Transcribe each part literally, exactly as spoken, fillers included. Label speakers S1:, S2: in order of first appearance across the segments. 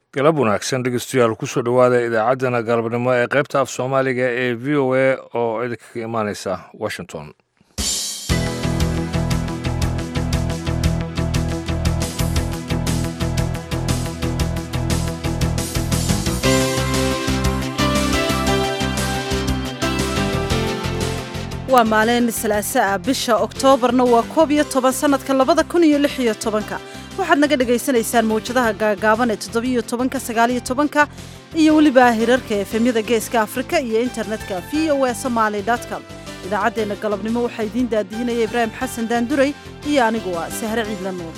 S1: galab wanaagsan dhegeystayaal kusoo dhowaada idaacaddana galabnimo ee qaybta af soomaaliga ee v o a oo idinkaga imaaneysa washington.
S2: waa maalin salaaso ah bisha oktoobarna waa koob iyo toban sanadka labada kun iyo lix iyo tobanka waxaad naga dhagaysanaysaan mawjadaha gaagaaban ee toddobiyo tobanka sagaaliyo tobanka iyo weliba hirarka efemyada geeska afrika iyo internetka v o a somaali com. idaacaddeenna galabnimo waxaa idiin daadihinaya ibraahim xasan daanduray iyo anigu waa sahre ciidla nuur.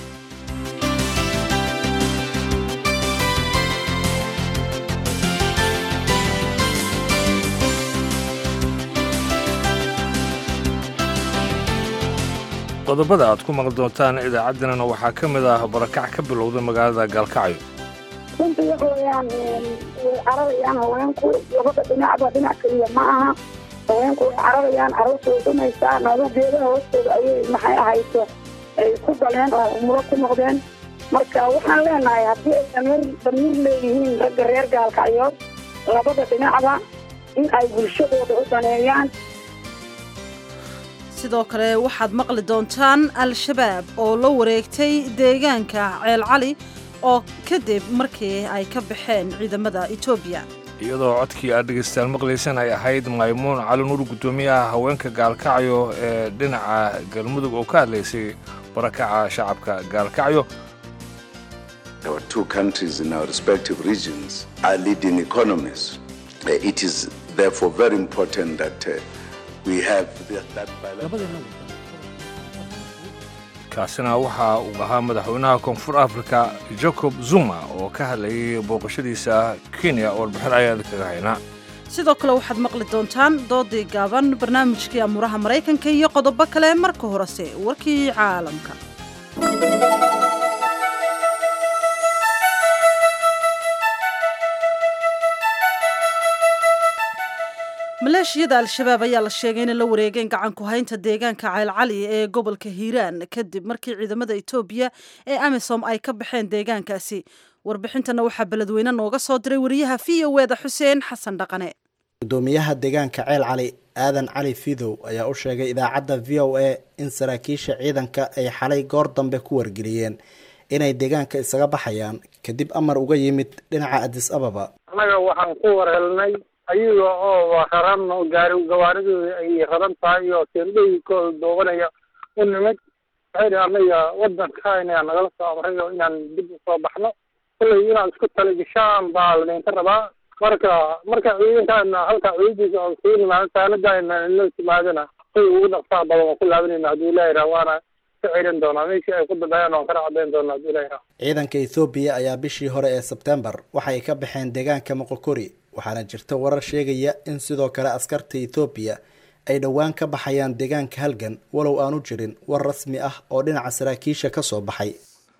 S1: qodobada aad ku maqli doontaan idaacaddeenana waxaa ka mid ah barakac ka bilowda magaalada gaalkacyo.
S3: runta waxa weeyaan way cararayaan haweenku labada dhinacba dhinac keliya ma aha haweenku way cararayaan carruurtooda dhumaysaa nolol geedaha hoostooda ayay maxay ahayso ay ku galeen oo umulo ku noqdeen marka waxaan leenahay haddii ay damiir damiir leeyihiin ragga reer gaalkacyood labada dhinacba in ay bulshadooda u daneeyaan.
S2: sidoo kale waxaad maqli doontaan al-shabaab oo la wareegtay deegaanka ceel cali oo kadib markii ay ka baxeen ciidamada etoobiya.
S1: iyadoo codkii aad dhegaystaan maqlaysan ay ahayd maymuun cali nuur guddoomiyaha haweenka gaalkacyo ee dhinaca galmudug oo ka hadlaysay barakaca shacabka gaalkacyo.
S4: Our two countries in our respective regions are leading economies. Uh, it is therefore very important that uh,
S1: kaasina waxa uu ahaa madaxweynaha koonfur afrika jacob zuma oo ka hadlayay booqashadiisa kenya warbixin ayaad kaga haynaa.
S2: sidoo kale waxaad maqli doontaan doodii gaaban barnaamijkii amuuraha maraykanka iyo qodobo kale marka horese warkii caalamka. maleeshiyada al-shabaab ayaa la sheegay inay la wareegeen gacanku haynta deegaanka ceel cali ee gobolka hiiraan kadib markii ciidamada etoobiya ee amisom ay ka baxeen deegaankaasi. warbixintana waxaa beledweyne nooga soo diray wariyaha v o eda xuseen xasan dhaqane.
S5: gudoomiyaha deegaanka ceel cali aadan cali fidow ayaa u sheegay idaacadda v o a in saraakiisha ciidanka ay xalay goor dambe ku wargeliyeen inay deegaanka isaga baxayaan kadib amar uga yimid dhinaca adis ababa.
S6: annaga waxaan ku warhelnay ayaga oo raran gaari gawaaridooda ay raran tahay oo teendhooyinkooda doobanaya u nimid waxay anaga wadanka inaan nagala soo amray inaan dib usoo baxno kullay inaan isku talagashaan baa laydinka rabaa marka marka ciidankaana halka ciidankiisa oo sii nimaado saanadaana inoo timaadana say ugu dhaqsaa badan oo ku laabanayna haddii ilaahay raa waana ka ciidan doonaa meeshii ay ku dadayaan oon kala cadayn doonaa haddii ilaahay raa.
S5: ciidanka ethoobiya ayaa bishii hore ee sebtembar waxay ka baxeen deegaanka moqokori waxaana jirta warar sheegaya in sidoo kale askarta etoobiya ay dhowaan ka baxayaan deegaanka halgan walow aanu jirin war rasmi ah oo dhinaca saraakiisha ka soo baxay.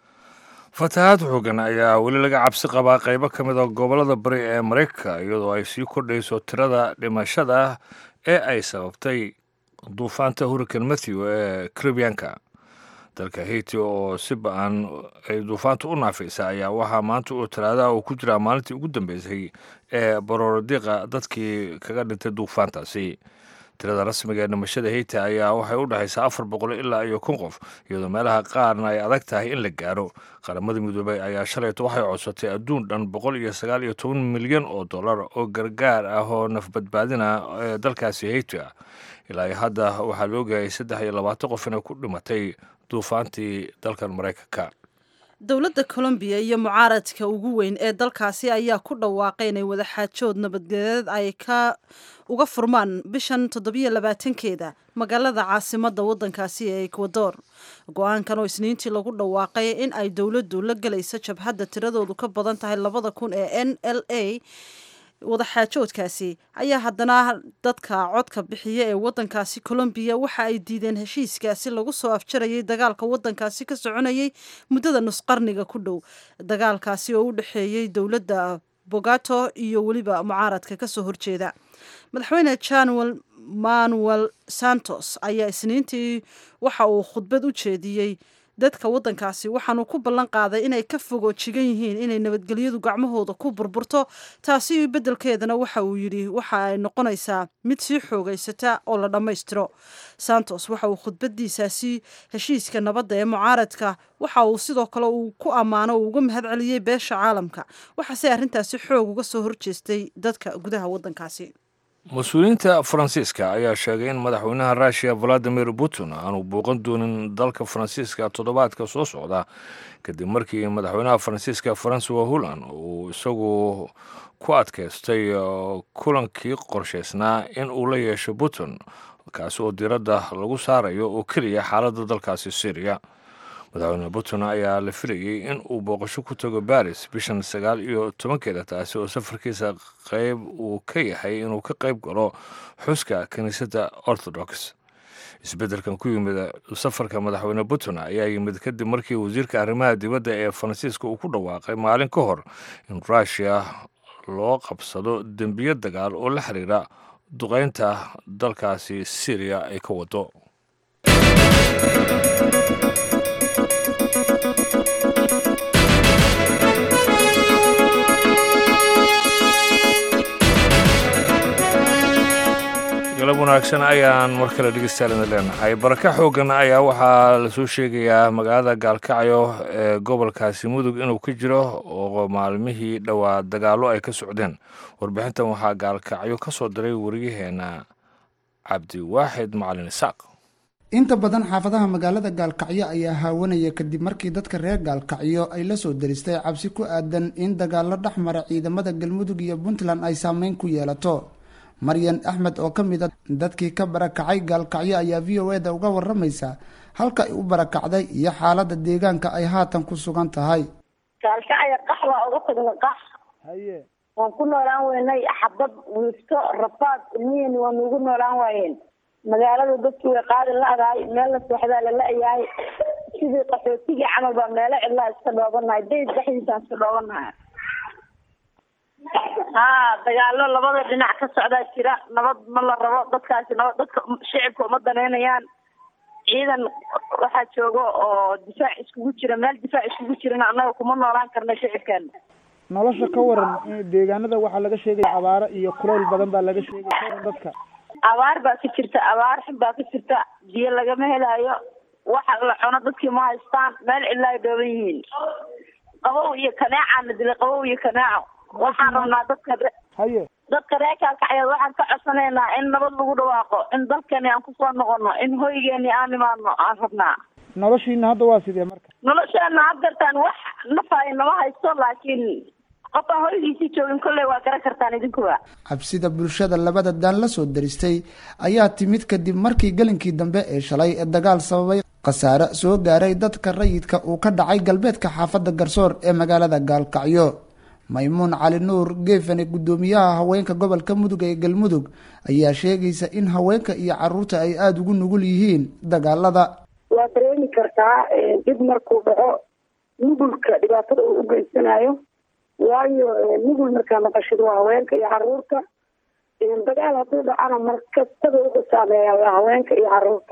S1: fatahaad xoogan ayaa weli laga cabsi qabaa qaybo ka mid a gobollada bari ee maraykanka iyadoo ay sii kordhayso tirada dhimashada ee ay sababtay duufaanta hurricane matthew ee caribbeanka. dalka haiti oo si ba-an ay duufaanta u naafaysa ayaa waxaa maanta oo talaadaha uu ku jiraa maalintii ugu dambeysay ee barooradiiqa dadkii kaga dhintay duufaantaasi. tirada rasmiga ee dhimashada haiti ayaa waxay u dhexaysaa afar boqol ilaa iyo kun qof iyadoo meelaha qaarna ay adag tahay in la gaaro. qaramada midoobay ayaa shalayto waxay codsatay adduun dhan boqol iyo sagaal iyo toban milyan oo dollar oo gargaar ah oo nafbadbaadina ee dalkaasi haiti ah. ilaa hadda waxaa la ogaayay saddex iyo labaatan qof inay ku dhimatay duufaantii dalkan maraykanka.
S2: dowladda colombiya iyo mucaaradka ugu weyn ee dalkaasi ayaa ku dhawaaqay inay wadaxaajood nabadgelyeed ay ka uga furmaan bishan toddobiyo labaatankeeda magaalada caasimadda waddankaasi ee ecuador. go-aankan oo isniintii lagu dhawaaqay in ay dowladdu la gelayso jabhadda tiradoodu ka badan tahay labada kun ee n l a wadaxaajoodkaasi ayaa haddana dadka codka bixiya ee waddankaasi colombiya waxa ay diideen heshiiskaasi lagu soo afjarayay dagaalka waddankaasi ka soconayay muddada nusqarniga ku dhow. dagaalkaasi oo u dhexeeyey dowladda bogato iyo weliba mucaaradka kasoo horjeeda. madaxweyne januel manuel santos ayaa isniintii waxa uu khudbad u jeediyey dadka waddankaasi waxaanuu ku ballan qaaday inay ka fogoo jigan yihiin inay nabadgelyadu gacmahooda ku burburto taasi beddelkeedana waxa uu yidhi waxa ay noqonaysaa mid sii xoogaysata oo la dhammaystiro. Santos waxa uu khudbadiisaasi heshiiska nabadda ee mucaaradka waxa uu sidoo kale uu ku ammaano uu uga mahad celiyey beesha caalamka waxaase arrintaasi xoog uga soo horjeestay dadka gudaha waddankaasi.
S1: mas-uuliyiinta faransiiska ayaa sheegay in madaxweynaha ruushiya valadimir putin aanu booqan doonin dalka faransiiska toddobaadka soo socda kadib markii madaxweynaha faransiiska francois hollande uu isagu ku adkaystay kulankii qorshaysnaa in uu la yeesho putin kaasi oo diiradda lagu saarayo oo keliya xaaladda dalkaasi syriya. madaxweyne putin ayaa la filayey in uu booqasho ku tago baris bishan sagaal iyo tobankeeda taasi oo safarkiisa qayb uu ka yahay inuu ka qayb galo xuska kiniisadda orthodox. isbeddelkan ku yimid safarka madaxweyne putin ayaa yimid kadib markii wasiirka arrimaha dibadda ee faransiiska uu ku dhawaaqay maalin ka hor in ruushiya loo qabsado dembiyo dagaal oo la xiriira duqeynta dalkaasi syriya ay ka wado. galab wanaagsan ayaan mar kale dhegeystayaal leenahay. baraka xoogan ayaa waxaa lasoo sheegayaa magaalada gaalkacyo ee gobolkaasi mudug inuu ka jiro oo maalmihii dhowaa dagaallo ay ka socdeen. warbixintan waxaa gaalkacyo ka soo diray wariyaheena cabdiwaaxid macalin isaaq.
S7: inta badan xaafadaha magaalada gaalkacyo ayaa haawanaya kadib markii dadka reer gaalkacyo ay la soo daristay cabsi ku aadan in dagaallo dhex mara ciidamada galmudug iyo puntland ay saameyn ku yeelato. maryan axmed oo ka mid a dadkii ka barakacay gaalkacyo ayaa v o eda uga waramaysa halka ay u barakacday iyo xaaladda deegaanka ay haatan ku sugan tahay.
S3: gaalkacyo qax waa uga tagna qax
S7: haye
S3: waan ku noolaan weynay xabad wiifto rafaad ilmiheen waa nuugu noolaan waayeen. magaalada dadkii way qaadi la-dahay meel la seexdaa la la-yahay sidii qaxootigii camal baa meelo cidlaa iska dhoobanahay dayd dhexdiisaan iska dhoobanahay. haa dagaalo labada dhinac ka socdaa jira nabad ma la rabo dadkaasi nabad dadka shicibka uma daneynayaan. ciidan waxaa joogo oo difaac iskugu jira meel difaac iskugu jirana annaga kuma noolaan karna shicibkeena.
S7: nolosha ka waran deegaanada waxaa laga sheegaya abaaro iyo kuleyl badan baa laga sheegay dadka.
S3: abaar baa ka jirta abaar xun baa ka jirta biyo lagama helaayo waxa la cuno dadkii ma haystaan meel cidla ay dhooban yihiin. qabow iyo kanaacaana dilay qabow iyo kanaaco waxaan rabnaa dadka
S7: haye
S3: dadka reer gaalkacyood waxaan ka codsanaynaa in nabad lagu dhawaaqo in dalkeeni aan kusoo noqono in hoygeeni aan imaano aan rabnaa.
S7: noloshiina hadda waa sidee marka?
S3: nolosheena haddeertaan wax nafaay nama haysto laakiin qofaan hoygiisii joogin kolley waa garan kartaan idinkuba.
S7: cabsida bulshada labada daan la soo daristay ayaa timid kadib markii gelinkii dambe ee shalay ee dagaal sababay khasaare soo gaaray dadka rayidka uu ka dhacay galbeedka xaafadda garsoor ee magaalada gaalkacyo. maymuun cali nuur geefane guddoomiyaha haweenka gobolka mudug ee galmudug ayaa sheegaysa in haweenka iyo caruurta ay aada ugu nugul yihiin dagaalada.
S3: waa dareemi kartaa dib markuu dhaco nugulka dhibaatada uu u geysanayo waayo nugul markaa maqashid waa haweenka iyo caruurta. dagaal hadduu dhacana markastada uga saameeya waa haweenka iyo caruurta.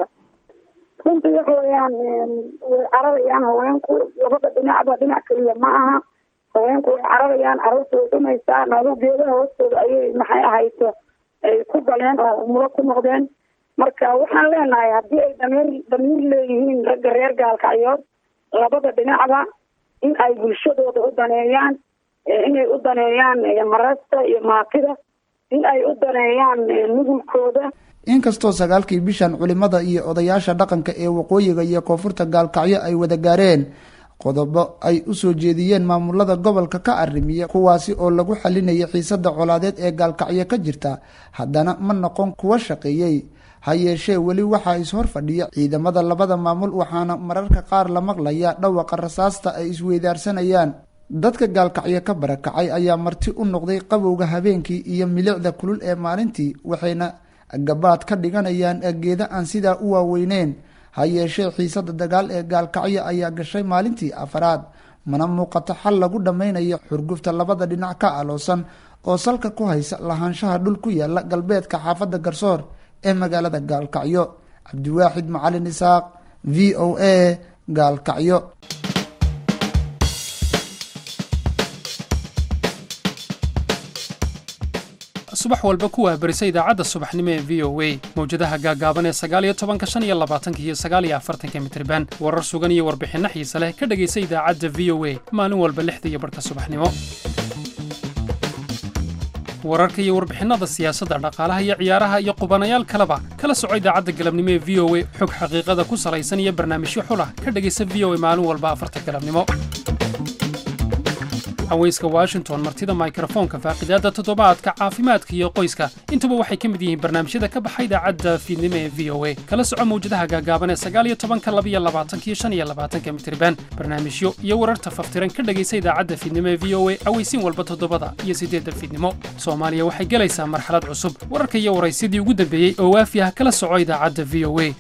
S3: runtii waxa weyaan way cararayaan haweenku labada dhinacba dhinac keliya ma aha. haweenku way cararayaan caruurta way dhumaysaa noolo geedaha hoostooda ayay maxay ahayto ay ku galeen oo umulo ku noqdeen. marka waxaan leenahay haddii ay damiir damiir leeyihiin ragga reer gaalkacyood labada dhinacba in ay bulshadooda u daneeyaan inay u daneeyaan marasta iyo maatida in ay u daneeyaan nugulkooda.
S7: inkastoo sagaalkii bishan culimada iyo odayaasha dhaqanka ee waqooyiga iyo koonfurta gaalkacyo ay wada gaareen qodobo ay u soo jeediyeen maamulada gobolka ka arrimiya kuwaasi oo lagu xalinayay xiisada colaadeed ee gaalkacyo ka jirta haddana ma noqon kuwa shaqeeyey. ha yeeshee weli waxaa is-hor fadhiya ciidamada labada maamul waxaana mararka qaar la maqlaya dhawaqa rasaasta ay isweydaarsanayaan. dadka gaalkacyo ka barakacay ayaa marti u noqday qabowga habeenkii iyo milicda kulul ee maalintii waxayna gabaad ka dhiganayaan geeda aan sidaa u waaweyneyn. ha yeeshee xiisada dagaal ee gaalkacyo ayaa gashay maalintii afaraad mana muuqato xal lagu dhammaynayo xurgufta labada dhinac ka aloosan oo salka ku haysa lahaanshaha dhul ku yaala galbeedka xaafadda garsoor ee magaalada gaalkacyo. cabdiwaaxid macalin isaaq v o a gaalkacyo.
S8: subax walba ku waabarisa idaacadda subaxnimo ee v o a mawjadaha gaagaaban ee sagaal iyo tobanka shan iyo labaatanka iyo sagaal iyo afartanka mitirban warar sugan iyo warbixinno xiise leh ka dhegaysa idaacadda v o a maalin walba lixda iyo barhka subaxnimo. wararka iyo warbixinnada siyaasadda dhaqaalaha iyo ciyaaraha iyo qubanayaal kaleba kala soco idaacadda galabnimo ee v o a xog xaqiiqada ku salaysan iyo barnaamijyo xulah ka dhegaysa v o a maalin walba afarta galabnimo. haweyska Washington martida microphone-ka faaqidaada toddobaadka caafimaadka iyo qoyska intuba waxay ka mid yihiin barnaamijyada ka baxay idaacadda fiidnimo ee v o a kala soco mawjadaha gaagaaban ee sagaal iyo tobanka laba iyo labaatanka iyo shan iyo labaatanka mitirban barnaamijyo iyo wararta faftiran ka dhagaysa idaacadda fiidnimo ee v o a aweysiin walba toddobada iyo sideedda fiidnimo. Soomaaliya waxay galaysaa marxalad cusub wararka iyo waraysidii ugu dambeeyey oo waafi ah kala soco idaacadda v o a.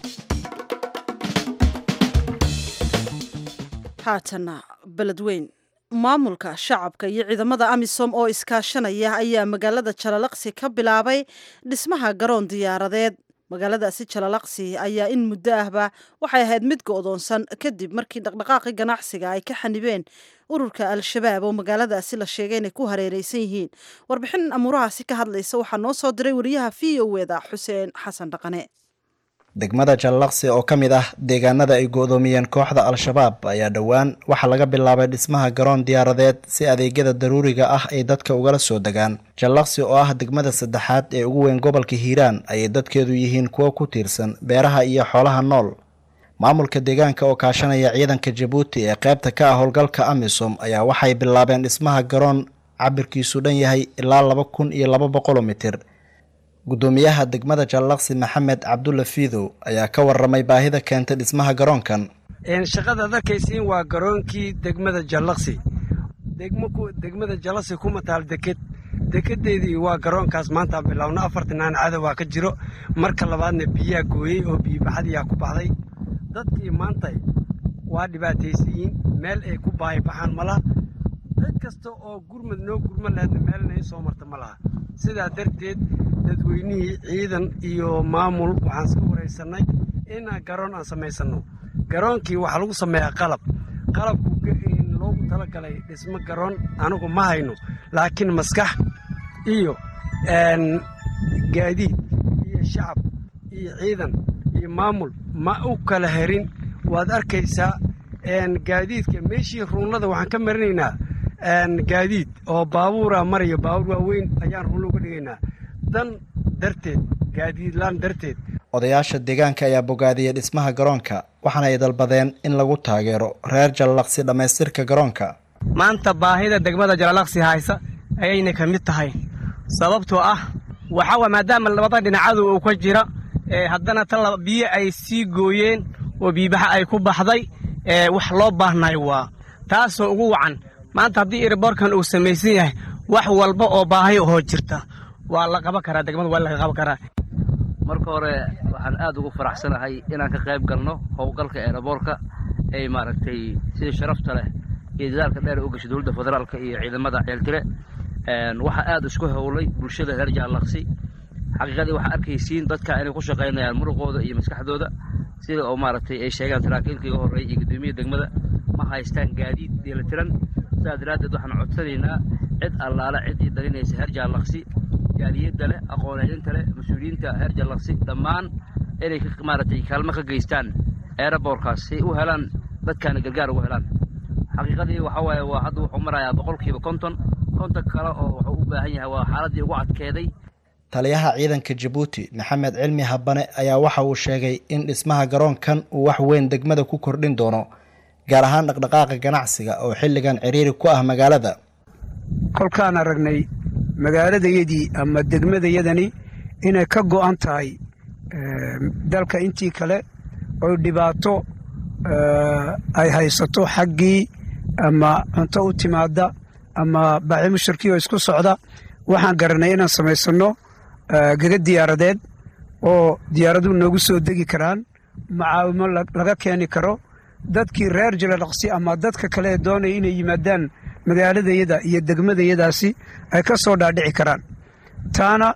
S2: haatana beledweyn maamulka shacabka iyo ciidamada amisom oo iskaashanaya ayaa magaalada Jalalaqsi ka bilaabay dhismaha garoon diyaaradeed. magaaladaasi Jalalaqsi ayaa in muddo ahba waxay ahayd mid go'doonsan kadib markii dhaqdhaqaaqi ganacsiga ay ka xanibeen ururka al-shabaab oo magaaladaasi la sheegay inay ku hareereysan yihiin. warbixin amuurahaasi ka hadlaysa waxaa noo soo diray wariyaha v o a Xuseen Xasan Dhaqane.
S5: degmada Jalalaqsi oo ka mid ah deegaanada ay go'doomiyeen kooxda al-shabaab ayaa dhowaan waxaa laga bilaabay dhismaha garoon diyaaradeed si adeegyada daruuriga ah ay dadka ugala soo degaan. Jalalaqsi oo ah degmada saddexaad ee ugu weyn gobolka Hiiraan ayay dadkeedu yihiin kuwo ku tiirsan beeraha iyo xoolaha nool. maamulka deegaanka oo kaashanaya ciidanka Djibouti ee qaybta ka ah howlgalka Amisom ayaa waxay bilaabeen dhismaha garoon cabirkiisu dhan yahay ilaa laba kun iyo laba boqol mitir. gudoomiyaha degmada Jalalaqsi Maxamed Cabdulla Fiidow ayaa ka warramay baahida keentay dhismaha garoonkan.
S9: een shaqada dadkaysiin waa garoonkii degmada Jalalaqsi degmadu degmada Jalalaqsi kuma taal deked dekedeedii waa garoonkaas maanta bilowna afartan cadow waa ka jiro marka labaadna biyaha gooyay oo biyo baxadiya ku baxday dadkii maanta waa dhibaataysiin meel ay ku baahi baxaan malaha dad kasta oo gurmad noo gurmad lahayd meel ay soo marta malaha sidaa darteed dadweynihii ciidan iyo maamul waxaan soo wareysanay in garoon aan samaysano. garoonkii waxa lagu sameeyaa qalab qalabku in loogu talagalay dhismo garoon anigu ma hayno laakiin maskax iyo een gaadiid iyo shacab iyo ciidan iyo maamul ma u kala herin. waad arkaysaa een gaadiidka meeshii ruunlada waxaan ka marinaynaa een gaadiid oo baabuura mariyo baabuur waaweyn ayaan ruun uga dhigaynaa dan darteed gaadiid laan darteed.
S5: odayaasha deegaanka ayaa bogaadiyay dhismaha garoonka waxaana ay dalbadeen in lagu taageero reer Jalalaqsi dhamaystirka garoonka.
S9: maanta baahida degmada Jalalaqsi haysa ayayna ka mid tahay sababtoo ah waxa waa maadaama labada dhinacadu uu ka jira ee haddana tan biyo ay sii gooyeen oo biibaha ay ku baxday ee wax loo baahnay waa taasoo ugu wacan maanta haddii airportkan uu samaysan yahay wax walba oo baahi oo jirta waa la qaban karaa degmada waa la qaban karaa.
S10: marka hore waxaan aad ugu faraxsanahay inaan ka qayb galno howlgalka airportka ay maaragtay sida sharafta leh iyo dadaalka dheer u gashay dowladda federaalka iyo ciidamada ceeltire een waxa aad isku howlay bulshada reer Jalalaqsi. xaqiiqadii waxa arkaysiin dadka inay ku shaqeynayaan muruqooda iyo maskaxdooda sida oo maaragtay ay sheegaan saraakiilkii ugu horeeyay iyo gudoomiyaha degmada ma haystaan gaadiid dheelitiran. sidaa daraadeed waxaan codsanaynaa cid allaala ciddii dhalinaysa reer Jalalaqsi jaaliyadda leh aqoon-yahanka leh mas-uuliyiinta reer Jalalaqsi dhammaan inay maaragtay kaalmo ka geystaan airportkaas si u helaan dadkaana gargaar ugu helaan. xaqiiqadii waxa waaye waa hadda wuxuu marayaa boqolkiiba konton konton kale oo wuxuu u baahan yahay waa xaaladii ugu adkeeday.
S5: taliyaha ciidanka Djibouti Maxamed Cilmi Habane ayaa waxa uu sheegay in dhismaha garoonkan uu wax weyn degmada ku kordhin doono gaar ahaan dhaqdhaqaaqa ganacsiga oo xilligan ciriiri ku ah magaalada.
S9: kolkaan aragnay magaaladayadii ama degmadayadani inay ka go'an tahay dalka intii kale oo dhibaato ay haysato xaggii ama cunto u timaada ama baaxi mushtarkii oo isku socda waxaan garanay inaan samaysano gaga diyaaradeed oo diyaaradu noogu soo degi karaan macaawimo laga keeni karo dadkii reer Jalalaqsi ama dadka kale ee doonaya inay yimaadaan magaaladayada iyo degmadayadaasi ay ka soo dhaadhici karaan. taana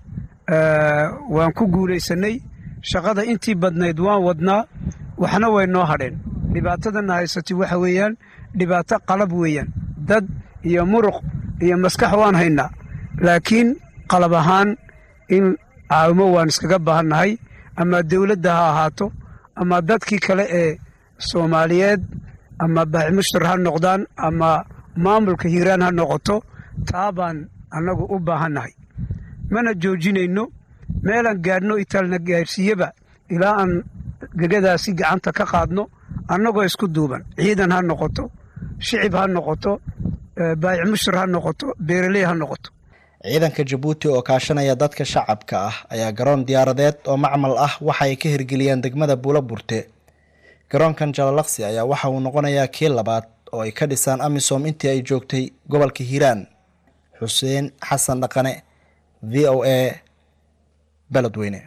S9: waan ku guulaysanay shaqada intii badnayd waan wadnaa waxna way noo hadheen dhibaatadana haysatay waxa weeyaan dhibaato qalab weeyaan dad iyo muruq iyo maskax waan haynaa laakiin qalab ahaan in caawimo waan iskaga baahannahay ama dawladda ha ahaato ama dadkii kale ee soomaaliyeed ama baacimushtar ha noqdaan ama maamulka hiiraan ha noqoto taa baan annagu u baahannahay mana joojinayno meelaan gaadhno itaalna gaadhsiiyeba ilaa aan gegadaasi gacanta ka qaadno annagoo isku duuban ciidan ha noqoto shicib ha noqoto baacimushtar ha noqoto beeraley ha noqoto
S5: ciidanka jabuuti oo kaashanaya dadka shacabka ah ayaa garoon diyaaradeed oo macmal ah waxa ay ka hirgeliyeen degmada buulaburte garoonkan jalalaqsi ayaa waxa uu noqonayaa kii labaad oo ay ka dhisaan amisom intii ay joogtay gobolka hiiraan xuseen xasan dhaqane v o a beledweyne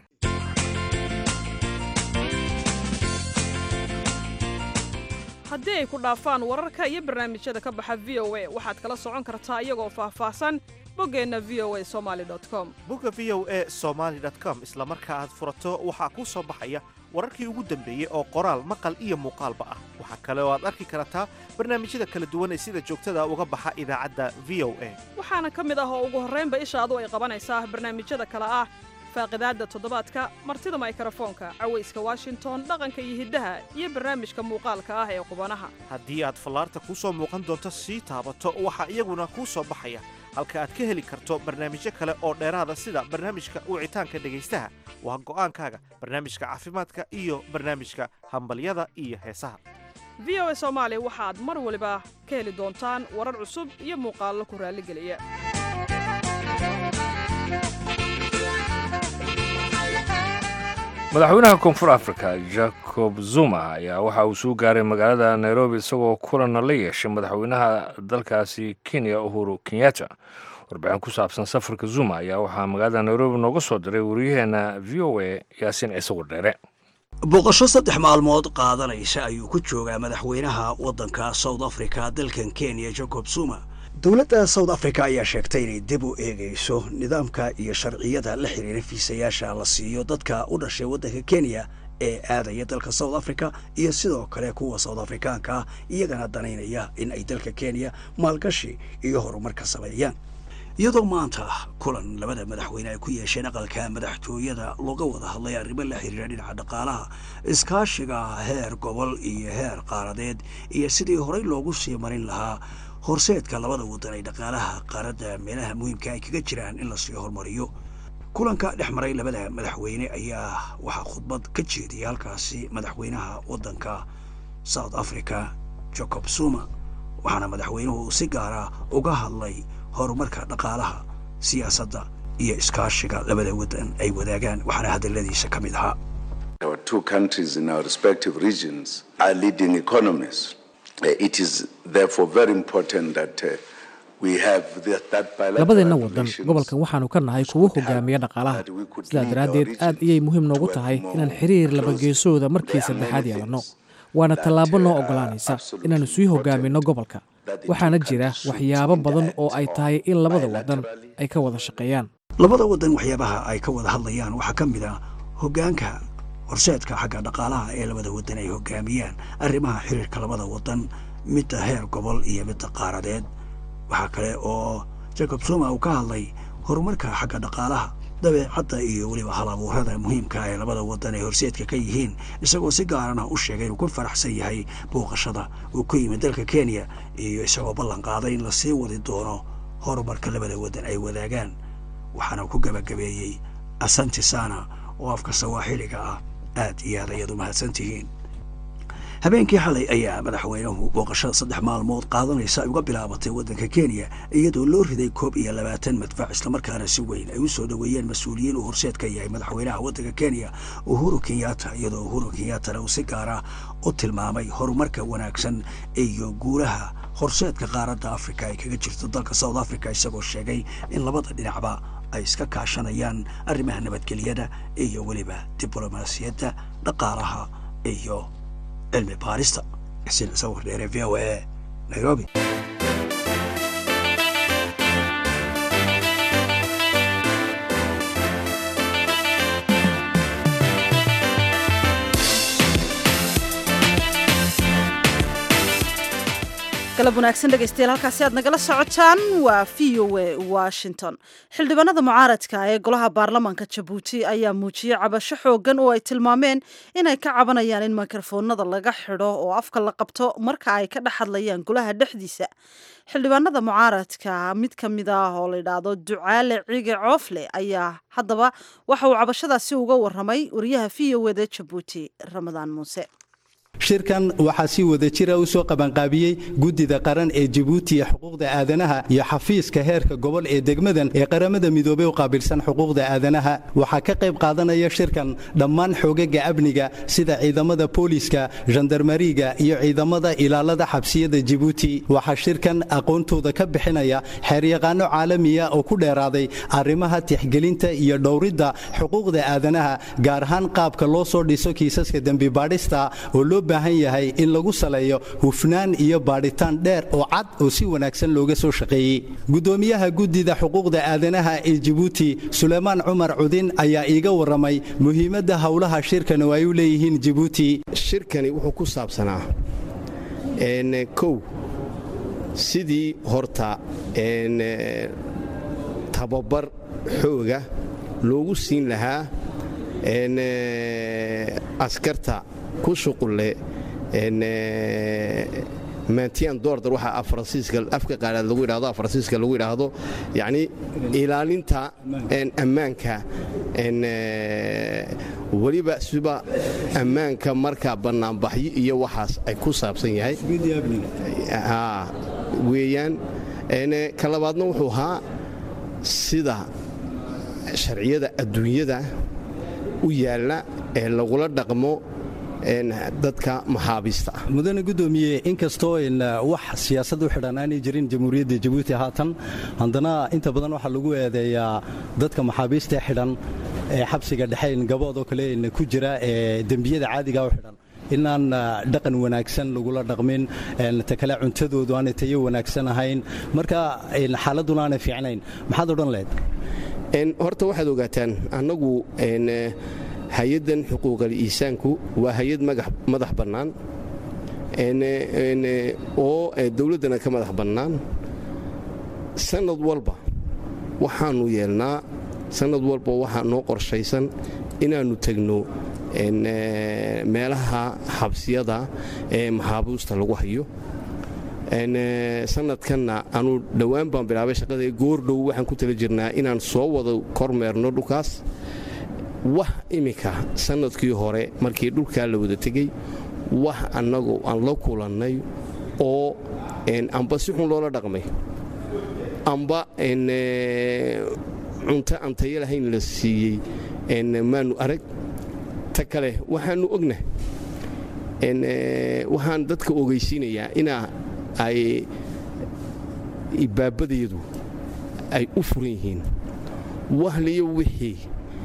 S11: haddii ay ku dhaafaan wararka iyo barnaamijyada ka baxa v o a waxaad kala socon kartaa iyagoo faahfaahsan boggeenna v o a somaali com
S12: bogga v o a somaali com isla marka aad furato waxaa kuu soo baxaya wararkii ugu dambeeyey oo qoraal maqal iyo muuqaalba ah waxaa kale oo aad arki kartaa barnaamijyada kala duwan ee sida joogtada uga baxa idaacadda v o a
S11: waxaana ka mid ah oo ugu horraynba ishaadu ay qabanaysaa barnaamijyada kale ah faaqidaadda toddobaadka martida maykarafoonka cawayska washington dhaqanka iyo hiddaha iyo barnaamijka muuqaalka ah ee qubanaha
S12: haddii aad fallaarta kuu soo muuqan doonto sii taabato waxaa iyaguna kuu soo baxaya halka aad ka heli karto barnaamijyo kale oo dheeraada sida barnaamijka wicitaanka dhegaystaha waa go'aankaaga barnaamijka caafimaadka iyo barnaamijka hambalyada iyo heesaha
S11: v o a soomaali waxaad mar waliba ka heli doontaan warar cusub iyo muuqaallo ku raalligeliya
S1: madaxweynaha koonfur africa jacob zuma ayaa waxa uu soo gaaray magaalada nairobi isagoo kulana la yeeshay madaxweynaha dalkaasi kenya uhuru kenyatta warbixin ku saabsan safarka zuma ayaa waxaa magaalada nairobi nooga soo diray wariyaheena v o a yaasiin ciise wardheere
S13: booqasho saddex maalmood qaadanaysa ayuu ku joogaa madaxweynaha waddanka south africa dalkan kenya jacob zuma dowladda south africa ayaa sheegtay inay dib u eegayso nidaamka iyo sharciyada la xiriira fiisayaasha la siiyo dadka u dhashay waddanka kenya ee aadaya dalka south africa iyo sidoo kale kuwa south afrikaanka ah iyagana danaynaya in ay dalka kenya maalgashi iyo horumar ka sameeyaan iyadoo maanta kulan labada madaxweyne ay ku yeesheen aqalka madaxtooyada looga wada hadlay arrimo la xiriira dhinaca dhaqaalaha iskaashiga heer gobol iyo heer qaaradeed iyo sidii horey loogu sii marin lahaa horseedka labada waddan ay dhaqaalaha qaaradda meelaha muhiimka ay kaga jiraan in lasii horumariyo kulanka dhex maray labada madaxweyne ayaa waxaa khudbad ka jeediyay halkaasi madaxweynaha waddanka south africa jacob zuma waxaana madaxweynuhu si gaara uga hadlay horumarka dhaqaalaha siyaasadda iyo iskaashiga labada waddan ay wadaagaan waxaana hadalladiisa ka mid ahaa
S4: Our two countries in our respective regions are leading economies. Uh, it is therefore very important that uh, we have the, that
S14: labadeenna waddan gobolkan waxaanu ka nahay kuwo hogaamiya dhaqaalaha sidaa daraaddeed aad ayay muhiim noogu tahay inaan xiriir labageesooda markii saddexaad yeelanno waana tallaabo noo oggolaanaysa inaannu sii hogaaminno gobolka waxaana jira waxyaabo badan oo ay tahay in labada waddan ay ka wada shaqeeyaan
S13: labada waddan waxyaabaha ay ka wada hadlayaan waxaa ka mid ah hoggaanka horseedka xagga dhaqaalaha ee labada waddan ay hogaamiyaan arrimaha xiriirka labada waddan midda heer gobol iyo midda qaaradeed waxaa kale oo jacob zuma uu ka hadlay horumarka xagga dhaqaalaha dabeecadda iyo weliba halabuurada muhiimka ee labada waddan ay horseedka ka yihiin isagoo si gaarana u sheegay inuu ku faraxsan yahay booqashada uu ku yimid dalka kenya iyo isagoo ballan qaaday in lasii wadi doono horumarka labada waddan ay wadaagaan waxaana ku gabagabeeyey asanti sana oo afka sawaaxiliga ah aad iyo aad ayaad u mahadsantihiin habeenkii xalay ayaa madaxweynuhu booqashada saddex maalmood qaadanaysa ay uga bilaabatay waddanka kenya iyadoo loo riday koob iyo labaatan madfac islamarkaana si weyn ay u soo dhoweeyeen mas-uuliyiin uu horseed ka yahay madaxweynaha waddanka kenya uhuru kenyatta iyadoo uhuru kenyattana uu si gaara u tilmaamay horumarka wanaagsan iyo guulaha horseedka qaaradda africa ay kaga jirto dalka south africa isagoo sheegay in labada dhinacba ay iska kaashanayaan arrimaha nabadgelyada iyo weliba diblomaasiyadda dhaqaalaha iyo cilmi baarista xuseen sawir dheere v o a nairobi
S2: galab wanaagsan dhegaystayaal halkaasi aad nagala socotaan waa v o a washington xildhibaanada mucaaradka ee golaha baarlamaanka jabuuti ayaa muujiyey cabasho xoogan oo ay tilmaameen inay ka cabanayaan in mikrofoonada laga xidho oo afka la qabto marka ay ka dhex hadlayaan golaha dhexdiisa xildhibaanada mucaaradka mid ka mid ah oo la yidhaahdo ducaale cige coofle ayaa haddaba waxa uu cabashadaasi uga waramay wariyaha v o eda jabuuti ramadaan muuse
S15: shirkan waxaa si wada jira u soo qabanqaabiyey guddida qaran ee Djibouti ee xuquuqda aadanaha iyo xafiiska heerka gobol ee degmadan ee qaramada midoobay u qaabilsan xuquuqda aadanaha waxaa ka qayb qaadanaya shirkan dhammaan xogaga amniga sida ciidamada booliska gendarmeriga iyo ciidamada ilaalada xabsiyada Djibouti waxaa shirkan aqoontooda ka bixinaya xeeryaqaano caalamiya oo ku dheeraaday arrimaha tixgelinta iyo dhowridda xuquuqda aadanaha gaar ahaan qaabka loo soo dhiso kiisaska dambi baadhista oo loo baahan yahay in lagu saleeyo hufnaan iyo baadhitaan dheer oo cad oo si wanaagsan looga soo shaqeeyey gudoomiyaha guddida xuquuqda aadanaha ee Djibouti Sulaymaan Cumar Cudin ayaa iiga waramay muhiimadda hawlaha shirkan oo ay u leeyihiin Djibouti
S16: shirkani wuxuu ku saabsanaa in kow sidii horta in tababar xooga loogu siin lahaa in askarta ku shuqulle in maantiyan doordar waxa Faransiiska afka qaarad lagu yiraahdo Faransiiska lagu yiraahdo yaani ilaalinta ammaanka in waliba suba ammaanka marka banaanbaxyo iyo waxaas ay ku saabsan yahay ah weeyaan in kalabaadna wuxuu ahaa sida sharciyada adduunyada u yaala ee lagula dhaqmo dadka maxaabiista
S15: mudane gudoomiye inkastoo in wax siyaasad u xidhan aanay jirin jamhuuriyadda Djibouti haatan haddana inta badan waxa lagu eedeeyaa dadka maxaabiista xidhan ee xabsiga dhaxayn gabood oo kale in ku jira ee dambiyada caadiga u xidhan inaan dhaqan wanaagsan lagula dhaqmin ta kale cuntadoodu aan tayo wanaagsan ahayn marka xaaladuna aan fiicnayn maxaad oran leed
S16: in horta waxaad ogaataan annagu in hay'adan xuquuqul insaanku waa hay'ad madax bannaan oo dawladana ka madax bannaan sanad walba waxaanu yeelnaa sanad walba waxaa noo qorshaysan inaannu tegno meelaha xabsiyada ee maxaabiista lagu hayo sanadkanna aanu dhowaan baan bilaabay shaqada goordhow waxaan ku tala jirnaa inaan soo wada kormeerno dhulkaas wax imika sanadkii hore markii dhulkaa la wada tegey wax annagu aan la kulannay oo amba si xun loola dhaqmay amba cunto aan tayo lahayn la siiyey maanu arag ta kale waxaannu ognahay waxaan dadka ogeysiinayaa inaa ay ibaabadeedu ay u furan yihiin wahliyo wixii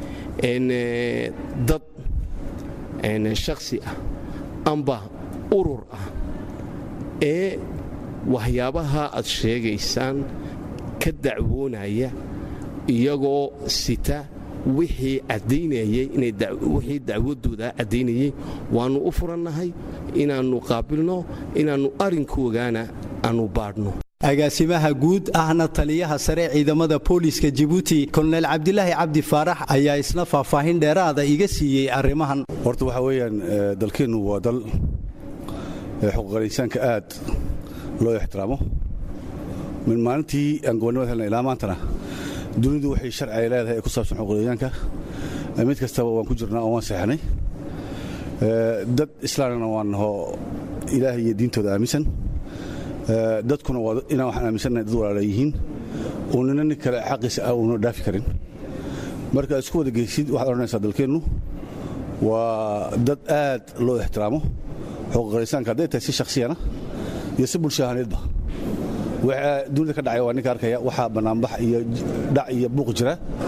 S16: dad shakhsi ah amba urur ah ee waxyaabaha aad sheegaysaan ka dacwoonaya iyagoo sita wixii caddaynayay inay wixii dacwadooda caddaynayay waannu u furannahay inaannu qaabilno inaannu arrinkoogaana aannu baadhno
S15: agaasimaha guud ahna taliyaha sare ciidamada booliska Djibouti Colonel Cabdilaahi Cabdi Faarax ayaa isna faahfaahin dheeraad ah iga siiyay arrimahan
S17: horta waxa weeyaan dalkeenu waa dal xuquuqul insaanka aad loo ixtiraamo min maalintii aan gobolnimada helnay ilaa maantana dunidu waxay sharci leedahay ee ku saabsan xuquuqul insaanka mid kastaba waan ku jirnaa oo waan saxnay dad islaamna waan ho ilaahay iyo diintooda aaminsan dadkuna waa inaan waxaan aaminsanahay dad walaala yihiin oo nina nin kale xaqiisa ah uuna dhaafi karin marka isku wada geysid waxaad odhanaysaa dalkeennu waa dad aad loo ixtiraamo xuquuqul insaanka hadday tahay si shakhsiyana iyo si bulsho ahaaneedba waxa dunida ka dhacaya waa ninka arkaya waxaa bannaanbax iyo dhac iyo buuq jira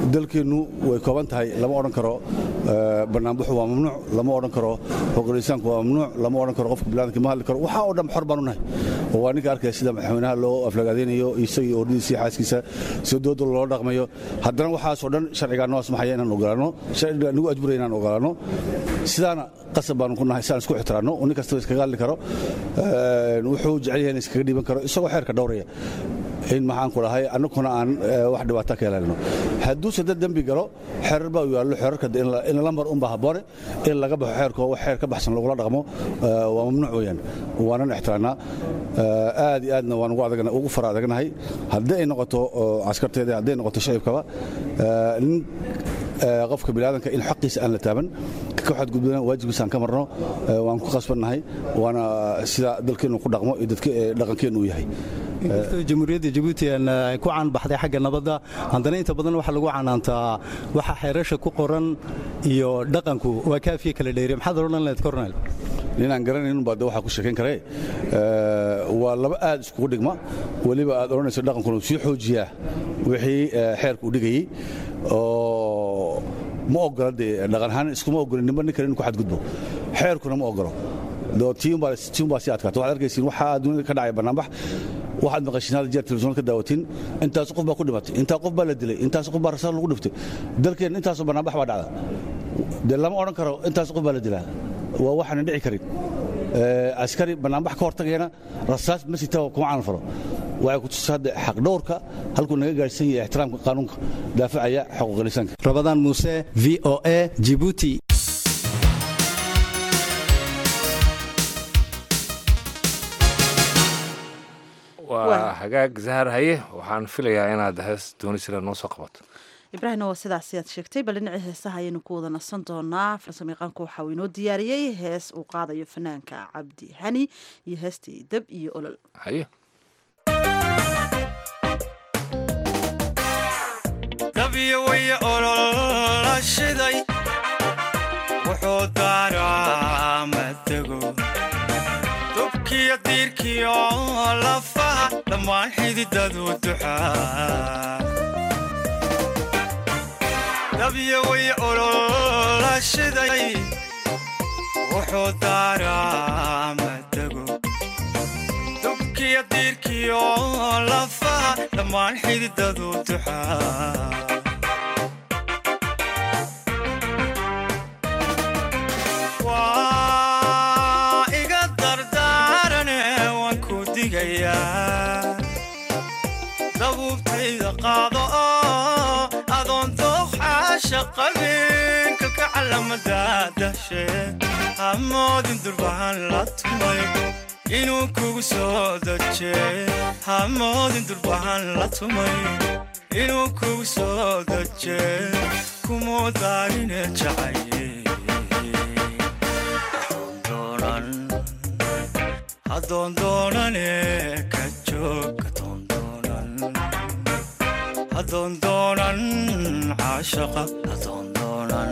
S17: dalkeennu way kooban tahay lama odhan karo barnaamijku waa mamnuuc lama odhan karo xuquuqlisaanku waa mamnuuc lama odhan karo qofka bilaadanka ma hadli karo waxa oo dhan xor baan u nahay oo waa ninka arkaya sida madaxweynaha loo aflagaadeynayo isagii ordadiisa iyo xaaskiisa sida dooda loo dhaqmayo haddana waxaasoo dhan sharcigaa noo asmaxaya inaan ogolaano sharciga nagu ajburaya inaan ogolaano sidaana qasab baanu ku nahay si aan isku ixtiraanno oo nin kastaba iskaga hadli karo wuxuu jecel yahay in iskaga dhiiban karo isagoo xeerka dhowraya in maxaan ku dhahay annaguna aan wax dhibaato ka helayno hadduuse dad dembi galo xeerar baa u yaallo xeerarka in la mar unba habboone in laga baxo xeerka wax xeer ka baxsan lagula dhaqmo waa mamnuuc weeyaan waanan ixtiraannaa aad iyo aadna waan ugu fara adagnahay haddii ay noqoto caskarteeda haddii ay noqoto shacibkaba nin qofka biniaadanka in xaqiisa aan la taaban ka xadgudbana waajibkiisa aan ka marno waan ku qasbannahay waana sida dalkeennu ku dhaqmo iyo dhaqankeennu u yahay
S15: inkastoo jamhuuriyadda jabuuti ay ku caanbaxday xagga nabadda haddana inta badan waxaa lagu canaantaa waxa xeerasha ku qoran iyo dhaqanku waa kaafiye kala dheere maxaad odhan lahayd kornel
S17: ninaan garanayn baa waxaa ku sheekayn karee waa laba aad iskugu dhigma weliba aad odhanayso dhaqankuna sii xoojiyaa wixii xeerku u dhigayey oo ma ogola dee dhaqan ahaan iskuma ogolin nimba nin kale inu ku xadgudbo xeerkuna ma ogolo tiiunbaa sii adkaata waxaad arkaysiin waxaa adduunyada ka dhacay bannaanbax waxaad maqashiin hada jeer telefisyoonka ka daawatiin intaas qof baa ku dhimatay intaa qof baa la dilay intaas qof baa rasaar lagu dhiftay dalkeenna intaasoo bannaanbax baa dhacda dee lama odhan karo intaas qof baa la dilaa waa waxaanan dhici karin askari bannaanbax ka hortagayana rasaas ma sita kuma canan falo waxay ku tusa hadda xaq dhowrka halkuu naga gaadhsan yahay ixtiraamka qaanuunka daafacaya xuquuqlisaanka
S15: rabadaan muuse v o a jibuuti
S1: waa hagaag zahar haye waxaan filayaa inaad hees doonisila noo soo qabato
S2: ibraahimna waa sidaas ayaad sheegtay bal dhinacii heesaha ayaynu ku wada nasan doonaa farsamayaqaanku waxa uu inoo diyaariyey hees uu qaadayo fanaanka cabdi hani iyo heestii dab iyo olol
S1: haye
S18: dab iyo waya olol shiday wuxuu daaraa madago dubkiyo diirkiyo lafaha dhammaan xididadu duxaa dabyo way olol shiday wuxuu daaraa madago dubkiyo diirkiyo lafaha dhammaan xididadu duxaa dabuubtayda qaado oo adoon dooqxaasha qabinka ka calamada dashe hamoodin durbahan la tumay inuu kugu soo dajee hamoodin durbahan la tumay inuu kugu soo dajee kumuu daarine jacaye adoon doonane ka joog adoon doonan caashaqa adoon doonan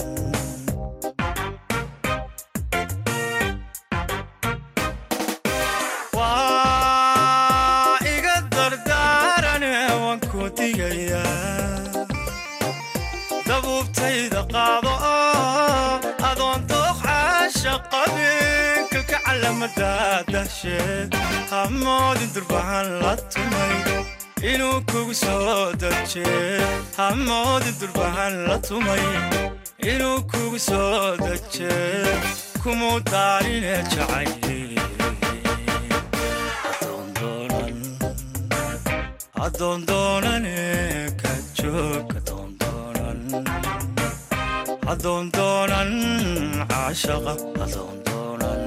S18: waa iga dardaarane waan ku digayaa dabuubtayda qaado oo adoon dooq caashaqabinka ka calamada dasheed hamoodin durbahan la tumay inuu kugu soo dajee hamoodin durbahan la tumay inuu kugu soo dajee kumuu daarine jacaye adoon doonane ka joog adoon doonan adoon doonan caashaqa adoon doonan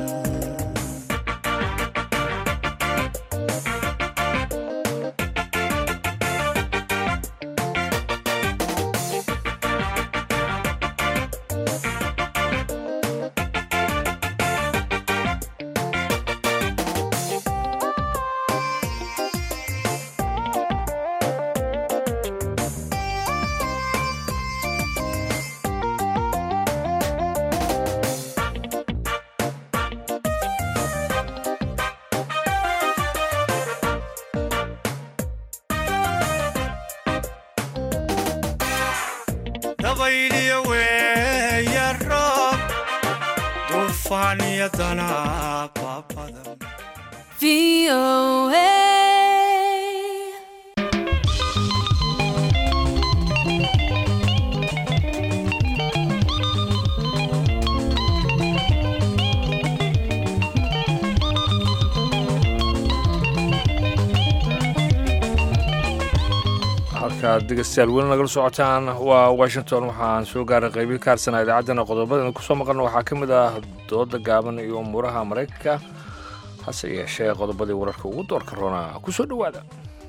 S18: dabayliyo weeya roob duufaan iyo danaa babadan
S19: V O A
S1: halkaad dhegeystayaal weli nagala socotaan waa washington waxaan soo gaaray qaybii ka harsanaa idaacaddana qodobadana ku soo maqalna waxaa ka mid ah dooda gaaban iyo umuuraha maraykanka hase yeeshee qodobadii wararka ugu doorka roonaa ku soo dhowaada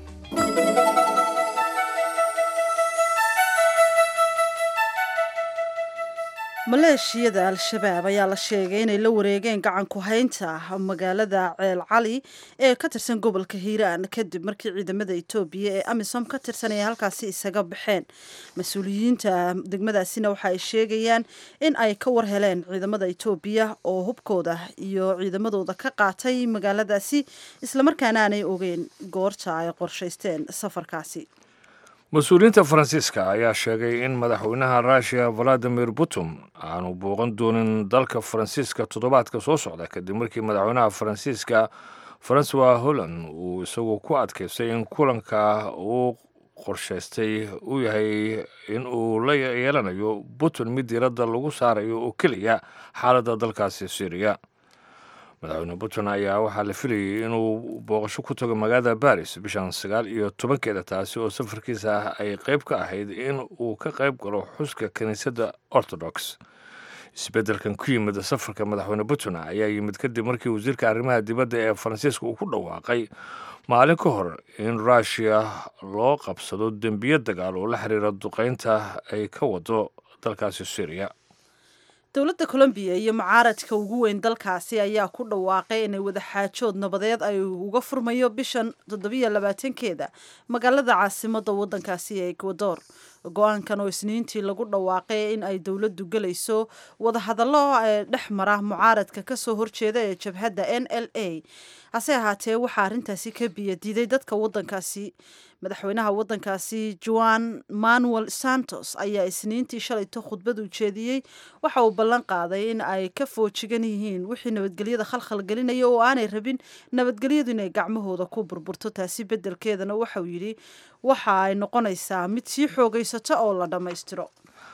S2: maleeshiyada al-shabaab ayaa la sheegay inay la wareegeen gacan ku haynta magaalada ceel cali ee ka tirsan gobolka hiiraan kadib markii ciidamada etoobiya ee amisom ka tirsan ay halkaasi isaga baxeen mas-uuliyiinta degmadaasina waxa ay sheegayaan in ay ka war heleen ciidamada etoobiya oo hubkooda iyo ciidamadooda ka qaatay magaaladaasi islamarkaana aanay ogeyn goorta ay qorshaysteen safarkaasi
S1: mas-uuliyiinta faransiiska ayaa sheegay in madaxweynaha ruushiya valadimir putin aanu booqan doonin dalka faransiiska toddobaadka soo socda kadib markii madaxweynaha faransiiska francois holland uu isagu ku adkaystay in kulanka uu qorshaystay uu yahay in uu la yeelanayo putin mid diiradda lagu saarayo oo keliya xaaladda dalkaasi syriya madaxweyne putin ayaa waxaa la filayay inuu booqasho ku tago magaalada baris bishan sagaal iyo tobankeeda taasi oo safarkiisa ay qayb ka ahayd in uu ka qayb galo xuska kiniisadda orthodox isbeddelkan ku yimid safarka madaxweyne putin ayaa yimid kadib markii wasiirka arrimaha dibadda ee faransiiska uu ku dhawaaqay maalin ka hor in ruushiya loo qabsado dembiyo dagaal oo la xiriira duqaynta ay ka wado dalkaasi syriya
S2: dowladda colombiya iyo mucaaradka ugu weyn dalkaasi ayaa ku dhawaaqay inay wadaxaajood nabadeed ay uga furmayo bishan toddobiyo labaatankeeda magaalada caasimadda waddankaasi ee ecuador go-aankan oo isniintii lagu dhawaaqay in ay dowladdu gelayso wadahadallo ee dhex mara mucaaradka kasoo horjeeda ee jabhadda n l a hase ahaatee waxaa arrintaasi ka biyadiiday dadka waddankaasi madaxweynaha waddankaasi juan manuel santos ayaa isniintii shalayto khudbad ujeediyey waxa uu ballan qaaday in ay ka foojigan yihiin wixii nabadgelyada khalkhal gelinaya oo aanay rabin nabadgelyadu inay gacmahooda ku burburto taasi beddelkeedana waxauu yidhi waxa ay noqonaysaa mid sii xoogaysata oo la dhammaystiro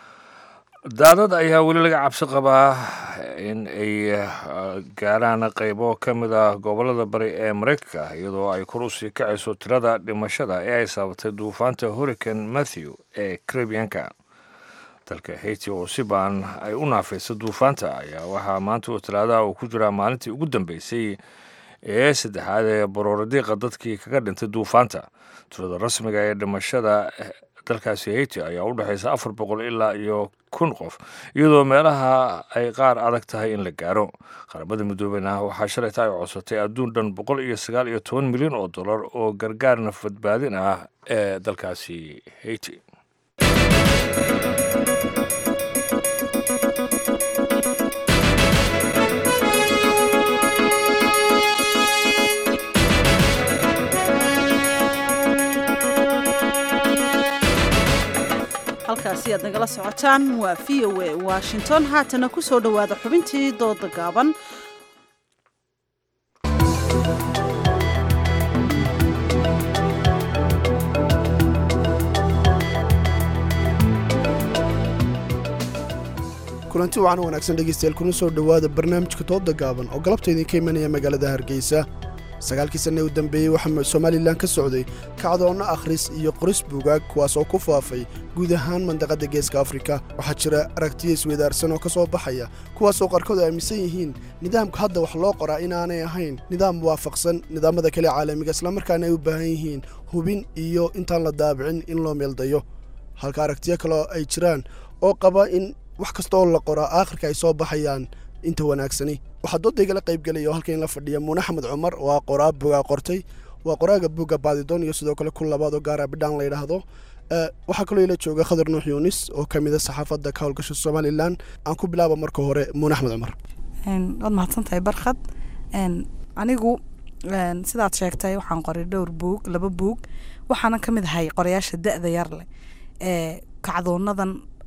S1: daadad ayaa weli laga cabsi qabaa in ay gaaraan qaybo ka mid ah gobollada bari ee maraykanka iyadoo ay kor u sii kacayso tirada dhimashada ee ay sababtay duufaanta hurricane matthew ee caribianka dalka haiti oo si baan ay u naafaysa duufaanta ayaa waxaa maanta oo talaadaha uu ku jiraa maalintii ugu dambeysay ee saddexaad ee barooradiiqa dadkii kaga dhintay duufaanta tirada rasmiga ee dhimashada dalkaasi haiti ayaa u dhexaysa afar boqol ilaa iyo kun qof iyadoo meelaha ay qaar adag tahay in la gaaro qaramada midoobena waxaa shalayta ay codsatay adduun dhan boqol iyo sagaal iyo toban milyan oo dollar oo gargaar nafadbaadin ah ee dalkaasi haiti
S2: halkaasi aad nagala socotaan waa v o a washington haatana ku soo dhowaada xubintii dooda gaaban
S20: kulanti wacan wanaagsan dhegaystayaal kuna soo dhowaada barnaamijka dooda gaaban oo galabta idinka imanaya magaalada hargeysa sagaalkii sanne u dambeeyey waxaa somalilan ka socday kacdoonno akhris iyo qoris buugaag kuwaas oo ku faafay guud ahaan mandaqadda geeska afrika waxaa jira aragtiyo isweydaarsan oo ka soo baxaya kuwaasoo qaarkood aaminsan yihiin nidaamka hadda wax loo qoraa inaanay ahayn nidaam waafaqsan nidaamada kale caalamiga islamarkaana ay u baahan yihiin hubin iyo intaan la daabicin in loo meeldayo halka aragtiyo kaleo ay jiraan oo qaba in wax kastaoo la qoraa aakhirka ay soo baxayaan inta wanaagsani waxaa doodaygala qaybgelaya oo halkan in la fadhiya muune axmed cumar oo ah qoraa bugaa qortay waa qoraaga buugga baadidoon iyo sidoo kale kun labaad oo gaara bidhaan la yidhaahdo waxaa kaloo ila jooga khadar nuux yuunis oo ka mida saxaafadda ka howlgasha somalilan aan ku bilaaba marka hore muune axmed cumar
S21: waad mahadsan tahay barkhad anigu sidaad sheegtay waxaan qoray dhowr buug laba buug waxaana ka mid ahay qorayaasha da-da yar leh ee kacdoonadan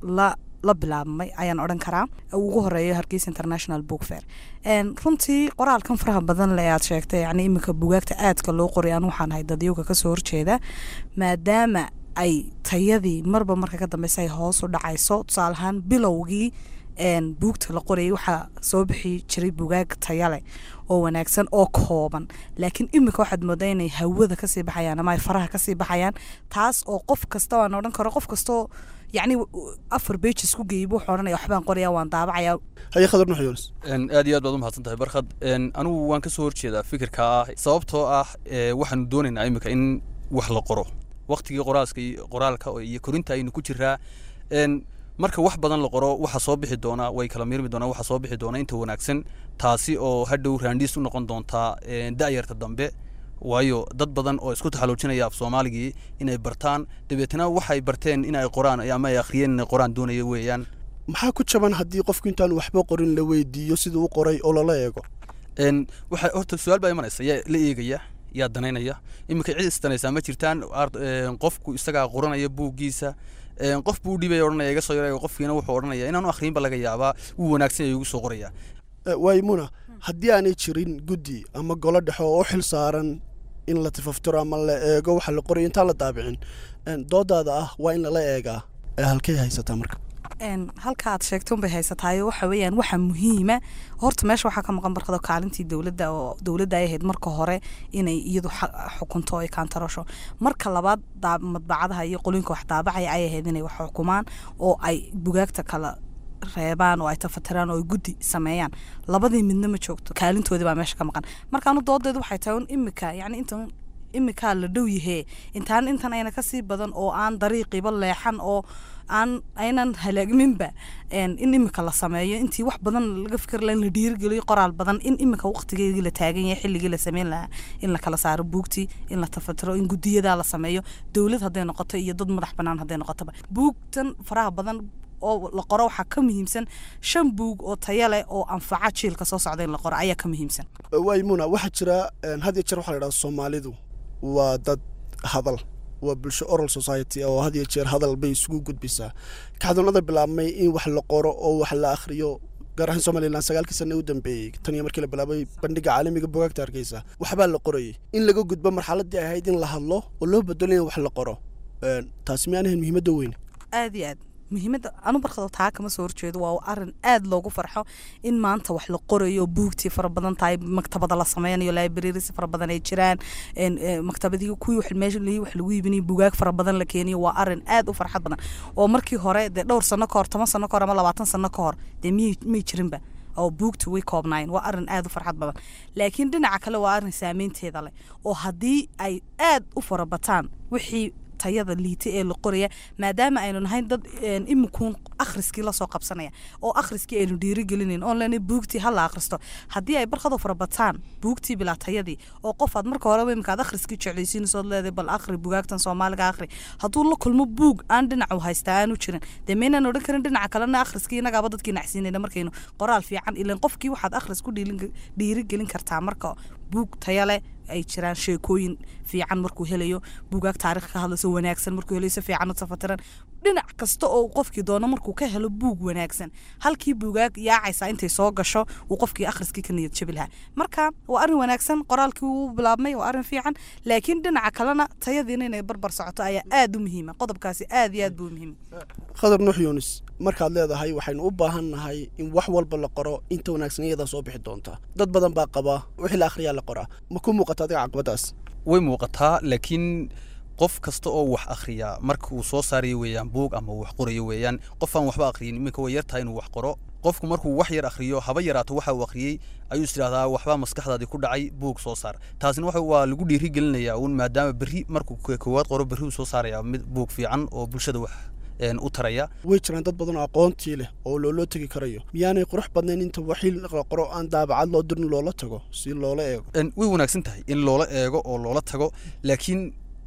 S21: la la bilaabmay ayaan odhan karaa ugu horeeyo Hargeysa International Book Fair een runtii qoraalkan faraha badan le aad sheegtay yani iminka buugaagta aadka loo qoray aan waxaan hay dadyoga ka soo horjeeda maadaama ay tayadii marba marka ka dambeysay hoos u dhacayso tusaalahan bilowgii een buugta la qoray waxa soo bixi jiray buugaag tayo leh oo wanaagsan oo kooban laakiin imika waxaad moodaa inay hawada ka sii baxayaan ama ay faraha ka sii baxayaan taas oo qof kasta oo odhan karo qof kasta يعني أفر بيتش كوجي يبوح ورانا يحبان قرية وان طابعة
S6: هي خضر نحيونس
S22: إن أدي أدي بدهم هاتن تهبر خد إن أنا وان كسور كذا فكر كا صوبته أح وحن دون إن أيمك إن وحلا قرو وقت قراص كي قرال كا يكورين تاي نكوتشرها إن marka wax badan la qoro waxa soo bixi doona way kala miirmi doona waxa soo bixi doona inta wanaagsan taasi oo hadhow raandis u noqon doonta daayarta dambe waayo dad badan oo isku taxaluujinaya af Soomaaliga inay bartaan dabeetana waxay barteen inay qoraan ama ay akhriyeen inay qoraan doonaya weeyaan
S6: maxaa ku jaban hadii qofku intaan waxba qorin la weydiiyo sidoo uu qoray oo la eego
S22: een waxa horta su'aal baa imanaysa la eegaya yaa danaynaya imika cid istanaysa ma jirtaan qofku isaga qoranaya buugiisa een qof buu dhibay oranaya iga soo yaray qofkiina wuxuu oranaya inaanu akhriin ba laga yaabaa uu wanaagsan yahay ugu soo qoraya
S6: waymuna hadii aanay jirin gudi ama golo dhaxo oo xil saaran in la tifaftiro ama la eego waxa la qoray inta la daabicin een doodaada ah waa in la eegaa halkay haysataa marka
S21: een halka aad sheegtay bay haysataay waxa weeyaan waxa muhiima horta meesha waxa ka maqan barkado kaalintii dawladda oo dawladda ay ahayd marka hore inay iyadu xukunto ay kaantarasho marka labaad madbacadaha iyo qolinka wax daabacay ay ahayd inay wax xukumaan oo ay bugaagta kala reebaan oo ay tafatiraan oo gudi sameeyaan labadii midna ma joogto kaalintoodii baa meesha ka maqan marka anu doodeedu waxay tahay imika yani intan imika la dhow yahay intaan intan ayna ka sii badan oo aan dariiqiba leexan oo aan aynan halaagminba in imika la sameeyo intii wax badan laga fikir la dhiirigeliyo qoraal badan in imika waqtigeedii la taagan yahay xilligii la sameyn lahaa in la kala saaro buugti in la tafatiro in gudiyada la sameeyo dawlad haday noqoto iyo dad madax banaan haday noqoto buugtan faraha badan oo la qoro waxa ka muhiimsan shan buug oo tayo leh oo anfaca jiilka soo socday la qoro ayaa ka muhiimsan
S6: waymuna waxa jira hadii jeer waxa la yiraahdo Soomaalidu waa dad hadal waa bulsho oral society oo hadii jeer hadal bay isugu gudbisaa kaadunada bilaabmay in wax la qoro oo wax la akhriyo garahan Soomaaliland sagaalkii sano u dambeeyay tan iyo markii la bilaabay bandhiga caalamiga buugaagta Hargeysa waxba la qorayay in laga gudbo marxaladii ay ahayd in la hadlo oo loo bedelo in wax la qoro ee taas miyaanahan muhiimada weyn
S21: aad iyo aad muhiimada anu barkado taa kama soo horjeedo waa arin aad loogu farxo in maanta wax la qorayo buugti fara badan tahay maktabada la sameeyo libraries fara badan ay jiraan in maktabadii kuwii wax meesha wax lagu iibinayo buugaag fara badan la keenayo waa arin aad u farxad badan oo markii hore de dhowr sano ka hor toban sano ka hor ama labaatan sano ka hor de mi jirinba oo buugtu way koobnayn waa arin aad u farxad badan laakiin dhinaca kale waa arin saameynteeda leh oo hadii ay aad u farabataan wixii tayada liita ee la qoraya maadaama aynu nahay dad imikuun akhriskii la soo qabsanaya oo akhriskii aynu dhiirigelinayn online buugtii hal la akhristo hadii ay barkado farabataan buugtii bila tayadii oo qof aad marka hore imika akhriskii jeclaysiin soo leedahay bal akhri buugaagtan Soomaaliga akhri haduu la kulmo buug aan dhinac u haystaa aanu jirin deemayna oran karin dhinaca kalena akhriskii inaga dadkii nacsiinayna markaynu qoraal fiican ilaan qofkii waxaad akhris ku dhiirigelin kartaa marka buug tayo leh ay jiraan sheekooyin fiican markuu helayo buugaag taariikh ka hadlayso wanaagsan markuu helayo si fiican u tafatiran dhinac kasta oo qofkii doono markuu ka helo buug wanaagsan halkii buugaag yaacaysa intay soo gasho uu qofkii akhriskii ka niyad jabi lahaa marka waa arin wanaagsan qoraalkii uu bilaabmay waa arin fiican laakiin dhinaca kalena tayadiina inay barbar socoto ayaa aad u muhiim ah qodobkaasi aad iyo aad buu muhiim
S6: khadar nuux yuunus markaad leedahay waxaynu u baahannahay in wax walba la qoro inta wanaagsan iyada soo bixi doonta dad badan baa qaba wixii la akhriyaa la qoraa ma ku muuqataa adiga caqabadaas
S22: way muuqataa laakiin qof kasta oo wax akhriya marka uu soo saarayo weeyaan buug ama wax qorayo weeyaan qof aan waxba akhriyin imika way yartahay inuu wax qoro qofku markuu wax yar akhriyo haba yaraato waxa uu akhriyay ayuu isiraahdaa waxba maskaxdaadii ku dhacay buug soo saar taasina waxa waa lagu dhiirigelinayaa un maadaama berri markuu koowaad qoro berri uu soo saaraya mid buug fiican oo bulshada wax een u taraya
S6: way jiraan dad badan oo aqoontii leh oo loo tagi karayo miyaanay qurux badnayn inta wixii la qoro aan daabacad loo dirin loola tago si loola eego
S22: een way wanaagsan tahay in loola eego oo loola tago laakiin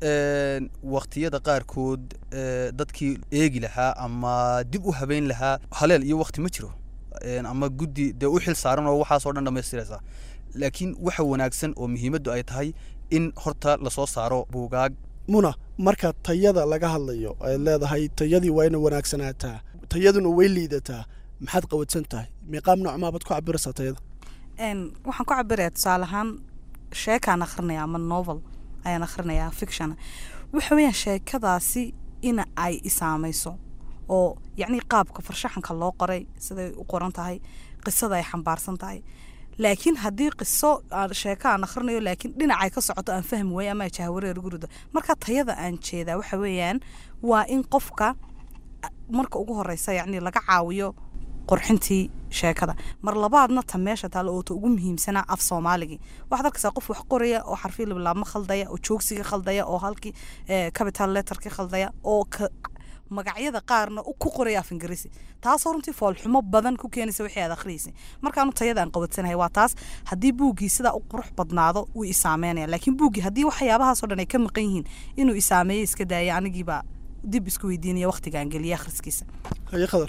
S22: een waqtiyada qaarkood dadkii eegi lahaa ama dib u habeyn lahaa haleel iyo waqti ma jiro een ama gudi de u xil saaran oo waxa soo dhan dhameystiraysa laakiin waxa wanaagsan oo muhiimadu ay tahay in horta la soo saaro buugaag
S20: muna marka tayada laga hadlayo ay leedahay tayadii waa inay wanaagsanaataa tayaduna way liidataa maxaad qawadsan tahay meeqaam nooc maabaad ku cabiraysaa tayada
S21: waxaan ku cabirayaa tusaale ahaan sheekaan akhrinaya ama novel ayaan akhrinayaa fiction waxa weeyaan sheekadaasi in ay isaamayso oo yacni qaabka farshaxanka loo qoray siday u qoran tahay qisada ay xambaarsan tahay laakiin haddii qiso sheeko aan akhrinayo laakiin dhinacay ka socoto aan fahmi waayo ama jahwareer gurido marka tayada aan jeedaa waxa weeyaan waa in qofka marka ugu horeysa yacni laga caawiyo qorxintii sheekada mar labaadna ta meesha taalo oo ta ugu muhiimsanaa af soomaaligii waxaad arkaysaa qof wax qoraya oo xarfi laabma khaldaya oo joogsiga khaldaya oo halkii capital letterkii khaldaya oo magacyada qaarna ku qoraya af ingiriisi taasoo runtii foolxumo badan ku keenaysa wixii aad akhriyeysay markaanu tayada aan qabadsanahay waa taas haddii buuggii sidaa u qurux badnaado wuu isaameynaya laakiin buuggii haddii waxyaabahaasoo dhan ay ka maqan yihiin inuu isaameeyo iska daaya anigiibaa dib isku weydiinaya waqtigaan geliya akhriskiisa
S20: haye qadar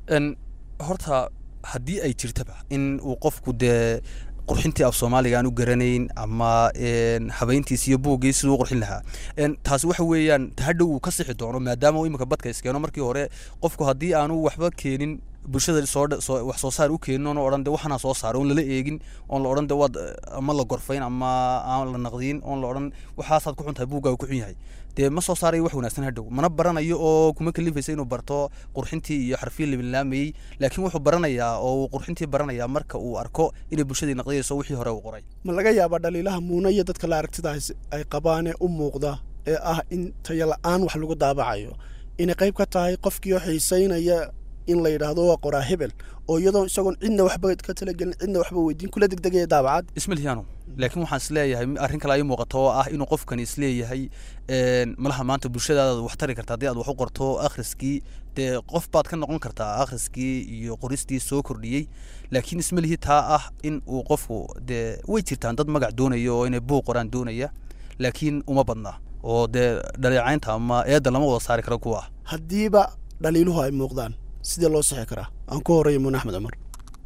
S22: horta haddii ay jirtaba in uu qofku dee qurxintii af soomaaliga aan u garanayn ama habeyntiis iyo buuggii siduu u qurxin lahaa taasi waxa weeyaan hadhow uu ka sixi doono maadaama uu imika badka iskeeno markii hore qofku haddii aanu waxba keenin bulshada soo wax soo saar u keenin oon odhan de waxana soo saaray oon lala eegin oon la odhan de waad ama la gorfayn ama aan la naqdiin oon la odhan waxaasaad ku xun tahay buuggaaga ku xun yahay dee ma soo saarayo wax wanaagsan hadhow mana baranayo oo kuma kalifaysa inuu barto qurxintii iyo xarfiyi labilaamayey laakiin wuxuu baranayaa oo uu qurxintii baranayaa marka uu arko inay bulshadii naqdiyayso wixii hore uu qoray
S20: ma laga yaabaa dhaliilaha muuna iyo dadka la aragtidaas ay qabaanee u muuqda ee ah in tayo la-aan wax lagu daabacayo inay qayb ka tahay qofkii oo xiisaynaya in la yidhaahdo waa qoraa hebel oo iyadoo isagoon cidna waxba ka talagelin cidna waxba weydiin kula degdegaya daabacad
S22: ismalhiyaano laakiin waxaan isleeyahay arrin kale ay muuqato oo ah inuu qofkani isleeyahay malaha maanta bulshadaada wax tari karta haddii aad wax u qorto akhriskii dee qof baad ka noqon kartaa akhriskii iyo qoristii soo kordhiyey laakiin ismalihi taa ah in uu qofku dee way jirtaan dad magac doonaya oo inay buuq qoraan doonaya laakiin uma badna oo dee dhaleecaynta ama eedda lama wada saari karo kuwa
S20: haddiiba dhaliiluhu ay muuqdaan sidee loo sixi karaa aan ku horeeyo muune axmed cumar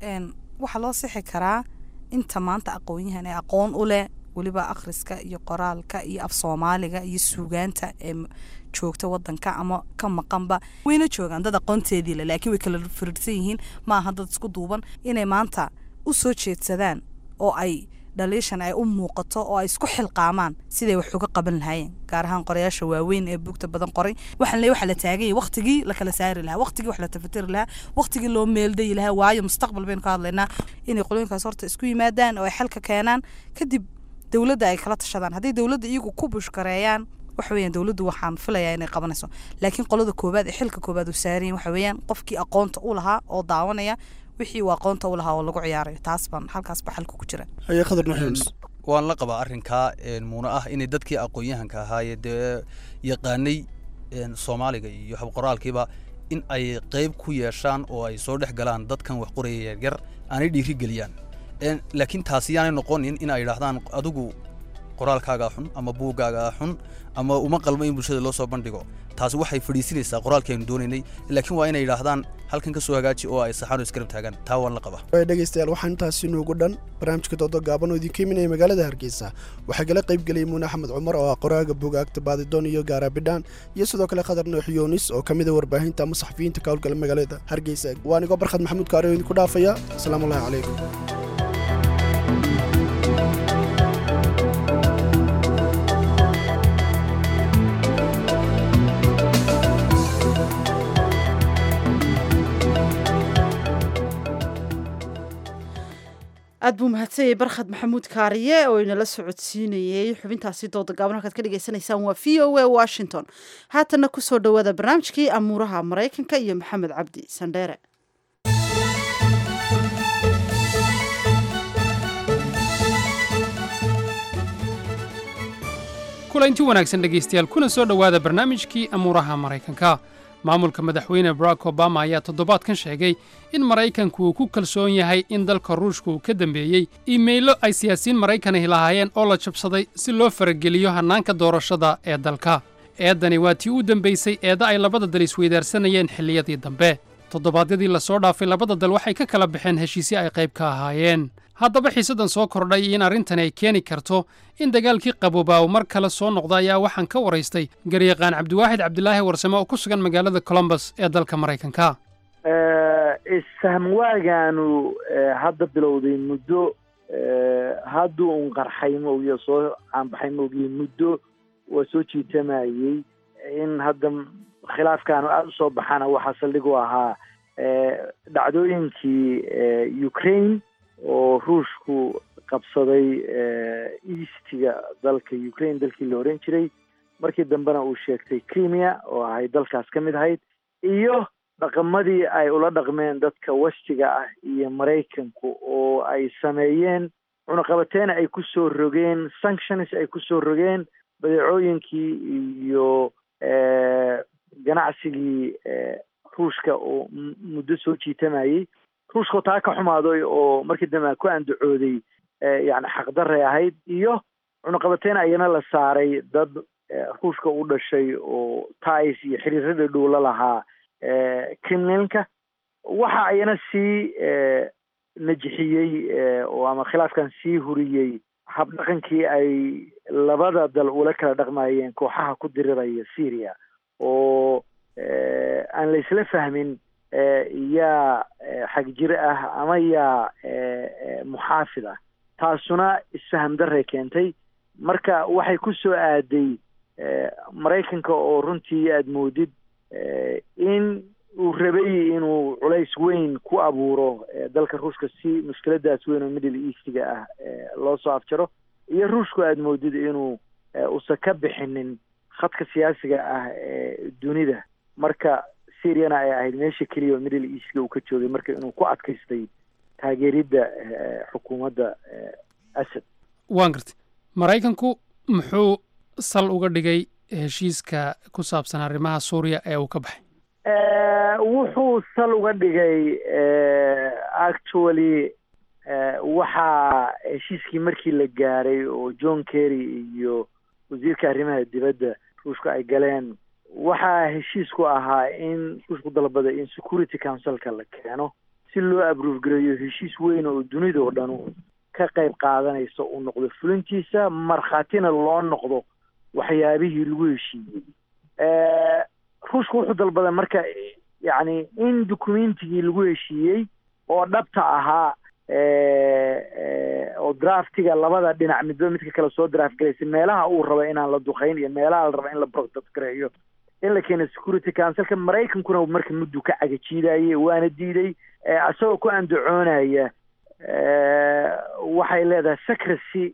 S21: waxaa loo sixi karaa inta maanta aqoon-yahan ee aqoon u leh weliba akhriska iyo qoraalka iyo af soomaaliga iyo suugaanta ee joogta wadanka ama ka maqanba wayna joogaan dad aqoonteedii le laakiin way kala firirsan yihiin ma aha dad isku duuban inay maanta u soo jeedsadaan oo ay dhaliishan ay u muuqato oo ay isku xilqaamaan siday wax uga qaban lahaayeen gaar ahaan qorayaasha waaweyn ee buugta badan qoray waxaan leeyahay waxa la taagay waqtigii la kala saari lahaa waqtigii wax la tafatiri lahaa waqtigii loo meelday lahaa waayo mustaqbal baynu ka hadlaynaa inay qolooyinkaas horta isku yimaadaan oo ay xalka keenaan kadib dowladda ay kala tashadaan haddii dowladda iyagu ku bushkareeyaan waxa weeyaan dowladdu waxaan filayaa inay qabanayso laakiin qolada koobaad ee xilka koobaad u saarayeen waxa weeyaan qofkii aqoonta u lahaa oo daawanaya wixii uu aqoonta u lahaa oo lagu ciyaarayo taas baan halkaas ba xalka ku jira
S20: haye qadar nuxuus
S22: waan la qabaa arrinkaa muuna ah inay dadkii aqoon-yahanka ahaayee dee yaqaanay soomaaliga iyo habqoraalkiiba in ay qayb ku yeeshaan oo ay soo dhex galaan dadkan wax qoraya yaryar aanay dhiiri geliyaan laakiin taasi yaanay noqonin in ay yidhaahdaan adigu qoraalkaagaa xun ama buuggaagaa xun ama uma qalmo in bulshada loo soo bandhigo taasi waxay fadhiisinaysaa qoraalkii aynu doonaynay laakiin waa inay yidhaahdaan halkan ka soo hagaaji oo ay saxaan oo iskarab taagaan taa waan la qabaa
S20: way dhegaystayaal waxaan intaasi noogu dhan barnaamijka doodo gaaban oo idinka imanaya magaalada hargeysa waxaa kala qayb geliyay muune axmed cumar oo ah qoraaga buugaagta baadidoon iyo gaarabidhaan iyo sidoo kale qadar nuux yoonis oo ka mid a warbaahinta ama saxafiyiinta ka howlgala magaalada hargeysa waa anigoo barkhad maxamuud kaari oo idinku dhaafaya asalaamu allahi calaykum
S2: aad buu mahadsanyay barkhad maxamuud kaariye oo inala socodsiinayey xubintaasi dooda gaaban halkaad ka dhagaysanaysaan waa v o a washington haatanna kusoo dhowaada barnaamijkii amuuraha maraykanka iyo maxamed cabdi sandheere
S8: kulanti wanaagsan dhegaystayaal kuna soo dhowaada barnaamijkii amuuraha maraykanka maamulka madaxweyne barack obama ayaa toddobaadkan sheegay in maraykanku uu ku kalsoon yahay in dalka ruushka uu ka dambeeyey iimaylo ay siyaasiyiin maraykanahi lahaayeen oo la jabsaday si loo farageliyo hannaanka doorashada ee dalka eeddani waa tii u dambaysay eedda ay labada dal isweydaarsanayeen xilliyadii dambe toddobaadyadii la soo dhaafay labada dal waxay ka kala baxeen heshiisyo ay qayb ka ahaayeen haddaba xiisaddan soo kordhay in arrintani ay keeni karto in dagaalkii qaboobaa uu mar kale soo noqda ayaa waxaan ka waraystay garyaqaan cabdiwaaxid cabdilaahi warsame oo ku sugan magaalada colombus ee dalka maraykanka.
S3: isfahmwaagaanu hadda bilowday muddo hadduu un qarxay moogiyo soo caanbaxay moogiyo muddo waa soo jiitamayey in hadda khilaafkaanu aada u soo baxana waxaa saldhig u ahaa dhacdooyinkii ukraine oo ruushku qabsaday eastiga dalka ukraine dalkii la oran jiray markii dambena uu sheegtay crimea oo ahayd dalkaas ka mid ahayd iyo dhaqamadii ay ula dhaqmeen dadka westiga ah iyo maraykanku oo ay sameeyeen cunaqabateena ay ku soo rogeen sanctions ay ku soo rogeen badeecooyinkii iyo ganacsigii ruushka oo muddo soo jiitamayey ruushka oo taa ka xumaaday oo markii dambe ku andacooday yani xaqdarray ahayd iyo cunaqabateyn ayana la saaray dad ruushka u dhashay oo tais iyo xiriirada dhow la lahaa kremlinka waxa ayana sii najixiyey oo ama khilaafkan sii huriyey habdhaqankii ay labada dal ula kala dhaqmayeen kooxaha ku diriraya syria oo aan la isla fahmin yaa xagjir ah ama yaa muxaafid ah taasuna isfaham darray keentay marka waxay ku soo aaday maraykanka oo runtii aada moodid in uu rabay inuu culays weyn ku abuuro dalka ruushka si mushkiladaas weyn oo middle eastiga ah loo soo afjaro iyo ruushku aada moodid inuu usan ka bixinin khadka siyaasiga ah ee dunida marka syriana ay ahayd meesha keliya oo middle eastiga uu ka joogay marka inuu ku adkaystay taageeridda xukuumadda asad.
S8: waan gartay maraykanku muxuu sal uga dhigay heshiiska ku saabsan arrimaha suuriya ee uu ka baxay?
S3: wuxuu sal uga dhigay actually waxaa heshiiskii markii la gaaray oo john kerry iyo wasiirka arrimaha dibadda ruushka ay galeen waxaa heshiisku ahaa in ruushku dalbaday in security councilka la keeno si loo abruufgareeyo heshiis weyn oo dunida oo dhan ka qayb qaadanaysa uu noqdo fulintiisa markhaatina loo noqdo waxyaabihii lagu heshiiyey. ruushku wuxuu dalbaday marka yacni in documentigii lagu heshiiyey oo dhabta ahaa oo draftiga labada dhinac midba midka kale soo draft galaysa meelaha uu rabo inaan la duqayn iyo meelaha la rabo in la protestgareeyo in la keeno security councilka maraykankuna marka muddu ka cagajiidayay waana diiday isagoo ku andacoonaya waxay leedahay secrecy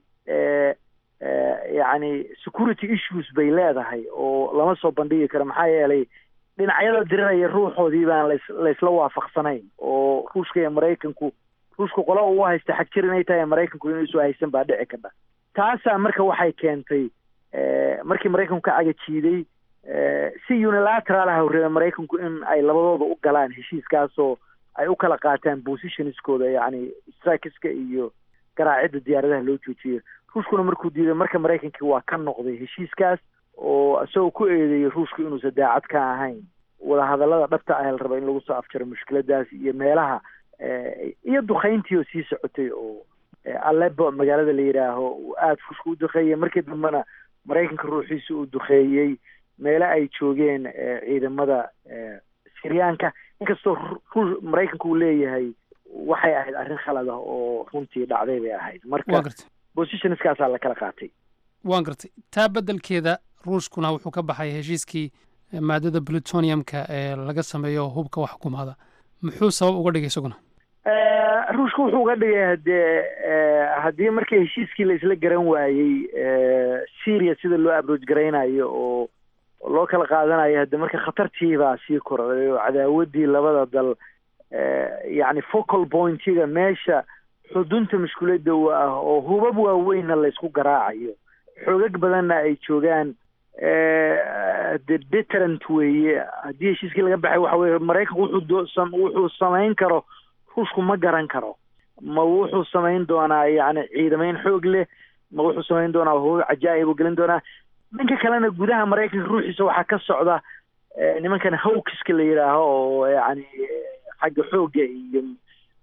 S3: yacni security issues bay leedahay oo lama soo bandhigi karo maxaa yeelay dhinacyada diriraya ruuxoodii baan las laysla waafaqsanayn oo ruushka iyo maraykanku ruushka qola uu haysta xag jir inay tahay maraykanku inuu isu haysan baa dhici karta taasaa marka waxay keentay markii maraykanku ka cagajiiday si unilateral ah reeba maraykanku in ay labadooda u galaan heshiiskaasoo ay u kala qaataan positionskooda yacni strikeska iyo garaacidda diyaaradaha loo joojiyo ruushkuna markuu diiday marka maraykankii waa ka noqday heshiiskaas oo isagoo ku eedeeyay ruushku inuusan daacad ka ahayn wadahadallada dhabta ah la raba in lagu soo afjaro mushkiladaas iyo meelaha iyo duqayntii oo sii socotay oo Aleppo magaalada la yidhaaho aada ruushku u duqeeyey markii dambena maraykanka ruuxiisa uu duqeeyey meelo ay joogeen ciidamada siryaanka inkastoo maraykanku uu leeyahay waxay ahayd arrin khalad ah oo runtii dhacday bay ahayd marka positionskaasaa la kala qaatay.
S8: waan gartay taa beddelkeeda ruushkuna wuxuu ka baxay heshiiskii maadada plutoniumka ee laga sameeyo hubka wax xukuumada muxuu sabab uga dhigay isaguna?
S3: ruushka wuxuu uga dhigay hadee haddii markii heshiiskii la isla garan waayey syria sida loo abrooj garaynayo oo loo kala qaadanayo hadde marka khatartiibaa sii kordhay oo cadaawaddii labada dal yacni focal pointiga meesha xudunta mushkiladda u ah oo hubab waaweynna laysku garaacayo xoogag badanna ay joogaan de deterrent weeye haddii heshiiskii laga baxay waxa weye maraykanku wuxuu wuxuu samayn karo ruushku ma garan karo ma wuxuu samayn doonaa yacni ciidamayn xoog leh ma wuxuu samayn doonaa hubab cajaa'ib u gelin doonaa dhanka kalena gudaha maraykanka ruuxiisa waxaa ka socda nimankan hawkiska la yidhaaho oo yacni xagga xoogga iyo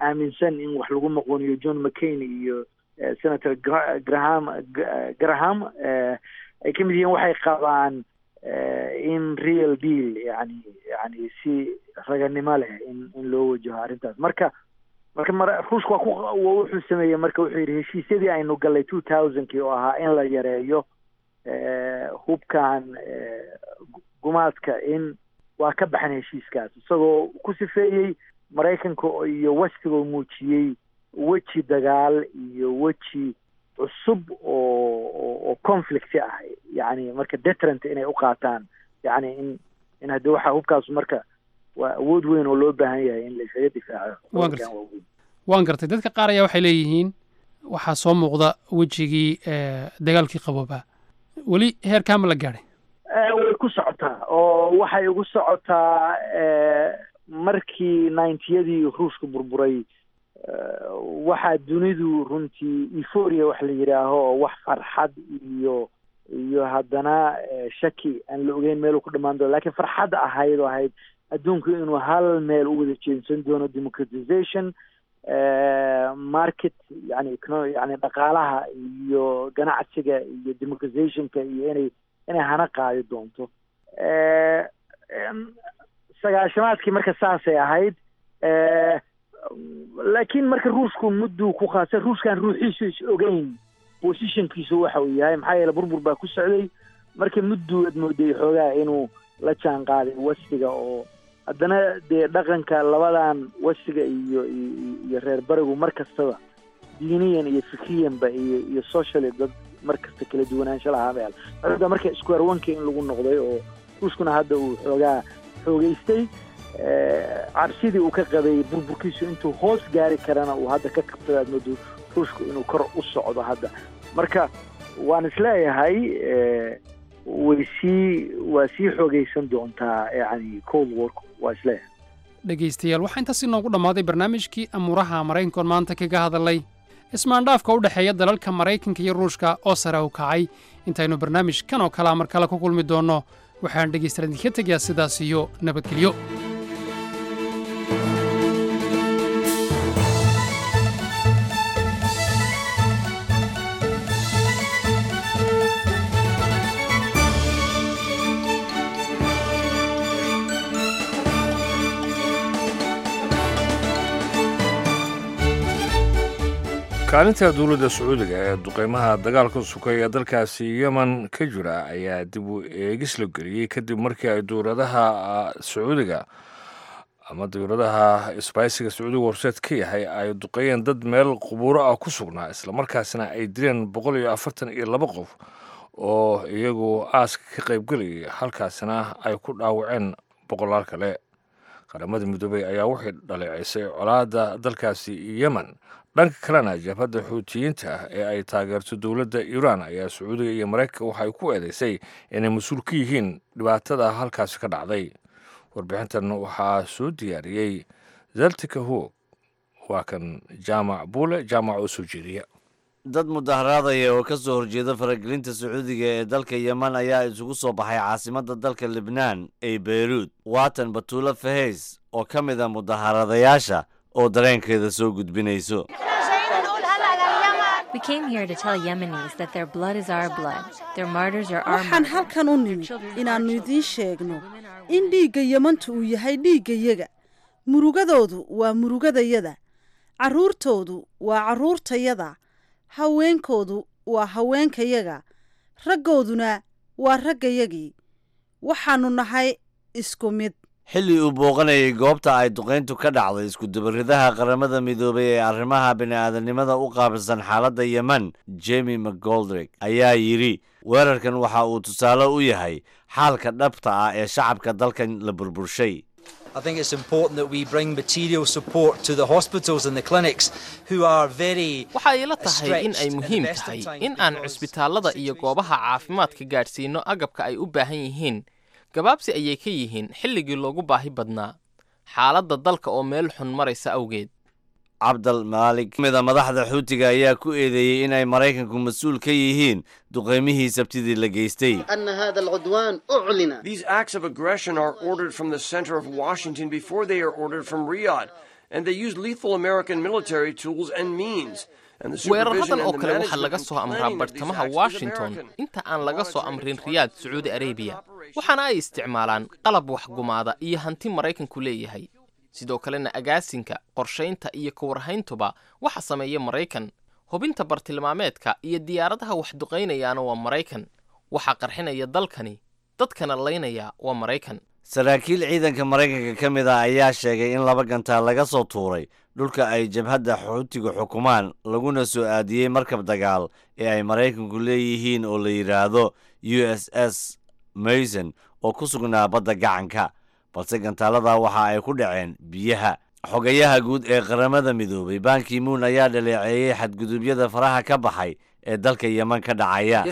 S3: aaminsan in wax lagu maqooniyo john mccain iyo senator graham graham ay ka mid yihiin waxay qabaan in real deal yani yani si raganimo leh in in loo wajaho arrintaas marka marka ruushka waa ku wuxuu sameeyey marka wuxuu yidhi heshiisyadii aynu gallay two thousandkii oo ahaa in la yareeyo hubkan gumaadka in waa ka baxan heshiiskaas isagoo ku sifeeyey maraykanka iyo westiga oo muujiyey weji dagaal iyo weji cusub oo oo conflict ah yani marka deterrent inay u qaataan yani in in hadda waxa hubkaas marka waa awood weyn oo loo baahan yahay in la isaga difaaco
S8: waan gartay dadka qaar ayaa waxay leeyihiin waxaa soo muuqda wejigii dagaalkii qaboobaa weli heerkaa ma la gaadhay
S3: way ku socotaa oo waxay ugu socotaa markii ninety-yadii ruushka burburay waxaa dunidu runtii euphoria wax la yidhaaho oo wax farxad iyo iyo haddana shaki aan la ogeyn meel uu ku dhammaan doono lakiin farxad ahayd oo ahayd adduunku inuu hal meel u wada jeensan doono democratization market yani yani dhaqaalaha iyo ganacsiga iyo democratizationka iyo inay inay hana qaadi doonto sagaashamaadkii marka saasay ahayd laakiin marka ruushku mudduu ku khaasa ruushkan ruuxiisu is ogeyn positionkiisu waxa uu yahay maxaa yeele burbur baa ku socday marka mudduu ad mooday xoogaa inuu la jaan qaaday westiga oo haddana dee dhaqanka labadan westiga iyo iyo reer barigu mar kastaba diiniyan iyo fikriyanba iyo iyo socially dad mar kasta kala duwanaansho lahaa meel hadda marka square one-ka in lagu noqday oo ruushkuna hadda uu xoogaa xoogeystay cabsidii uu ka qabay burburkiisu intuu hoos gaari karana uu hadda ka kabtada aad moodo ruushku inuu kor u socdo hadda marka waan isleeyahay way sii waa sii xoogaysan doontaa yani cold wark waa isleeyahay
S8: dhegaystayaal waxaa intaas inoogu dhammaaday barnaamijkii amuuraha maraykankoon maanta kaga hadalay ismaandhaafka u dhexeeya dalalka maraykanka iyo ruushka oo sare u kacay intaynu barnaamijkan oo kalea mar kale ku kulmi doonno waxaan dhegaystayaal idinka tegayaa sidaas iyo nabadgelyo
S1: kaalinta dowladda sacuudiga ee duqeymaha dagaalka sukay ee dalkaasi yemen ka jira ayaa dib u eegis la geliyey kadib markii ay dowladaha sacuudiga ama dowladaha isbaysiga sacuudiga horseed ka yahay ay duqeeyeen dad meel qubuuro ah ku sugnaa islamarkaasna ay dileen boqol iyo afartan iyo laba qof oo iyagu aaska ka qaybgelayay halkaasna ay ku dhaawaceen boqolaal kale qaramada midoobey ayaa waxay dhaleecaysay colaadda dalkaasi yemen dhanka kalena jabhadda xuutiyiinta ah ee ay taageerto dowladda iiraan ayaa sacuudiga iyo maraykanka waxay ku eedeysay inay mas-uul ka yihiin dhibaatada halkaasi ka dhacday warbixintan waxaa soo diyaariyey zaltika hoog waa kan jaamac buule jaamac oo soo jeediya
S7: dad mudaharaadaya oo ka soo horjeeda faragelinta sacuudiga ee dalka yemen ayaa isugu soo baxay caasimadda dalka libnaan ee beyruud waatan batuulo fahays oo ka mid a mudaharadayaasha oo dareenkeeda soo gudbinayso
S2: waxaan halkan u nimid inaannu idiin sheegno in dhiigga yemantu uu yahay dhiiggayaga murugadoodu waa murugadayada carruurtoodu waa carruurtayada haweenkoodu waa haweenkayaga raggooduna waa raggayagii waxaannu nahay isku mid
S7: xilli uu booqanayay goobta ay duqayntu ka dhacday isku-dubaridaha qaramada midoobay ee arrimaha bini'aadanimada u qaabilsan xaaladda yemen jemi mcgoldrick ayaa yidhi weerarkan waxa uu tusaale u yahay xaalka dhabta ah ee shacabka dalkan la burburshay
S10: I think it's important that we bring material support to the hospitals and the clinics who are very
S23: waxay ila tahay in ay muhiim tahay in aan cusbitaallada iyo goobaha caafimaadka gaadhsiino agabka ay u baahan yihiin gabaabsi ayay ka yihiin xilligii loogu baahi badnaa xaaladda dalka oo meel xun maraysa awgeed
S7: cabdal maalik mida madaxda xuutiga ayaa ku eedeeyey inay maraykanku mas-uul ka yihiin duqeymihii sabtidii la geystay
S24: These acts of aggression are ordered from the center of Washington before they are ordered from Riyadh.
S5: and they use lethal American military tools and means.
S23: weeraradan oo kale waxaa laga soo amraa bartamaha washington inta aan laga soo amrin riyaad sacuudi arabiya waxaana ay isticmaalaan qalab waxgumaada iyo hanti maraykanku leeyahay sidoo kalena agaasinka qorshaynta iyo ka warhayntuba waxa sameeya maraykan hubinta bartilmaameedka iyo diyaaradaha wax duqaynayaana waa maraykan waxa qarxinaya dalkani dadkana laynaya waa maraykan
S7: saraakiil ciidanka maraykanka ka mid ah ayaa sheegay in laba gantaal laga soo tuuray dhulka ay jabhadda xuutiga xukumaan laguna soo aadiyey markab dagaal ee ay maraykanku leeyihiin oo la yidhaahdo u s s mason oo ku sugnaa badda gacanka balse gantaalada waxa ay ku dhaceen biyaha xogayaha guud ee qaramada midoobay ban ki-moon ayaa dhaleeceeyey xadgudubyada faraha ka baxay ee dalka yeman ka dhacaya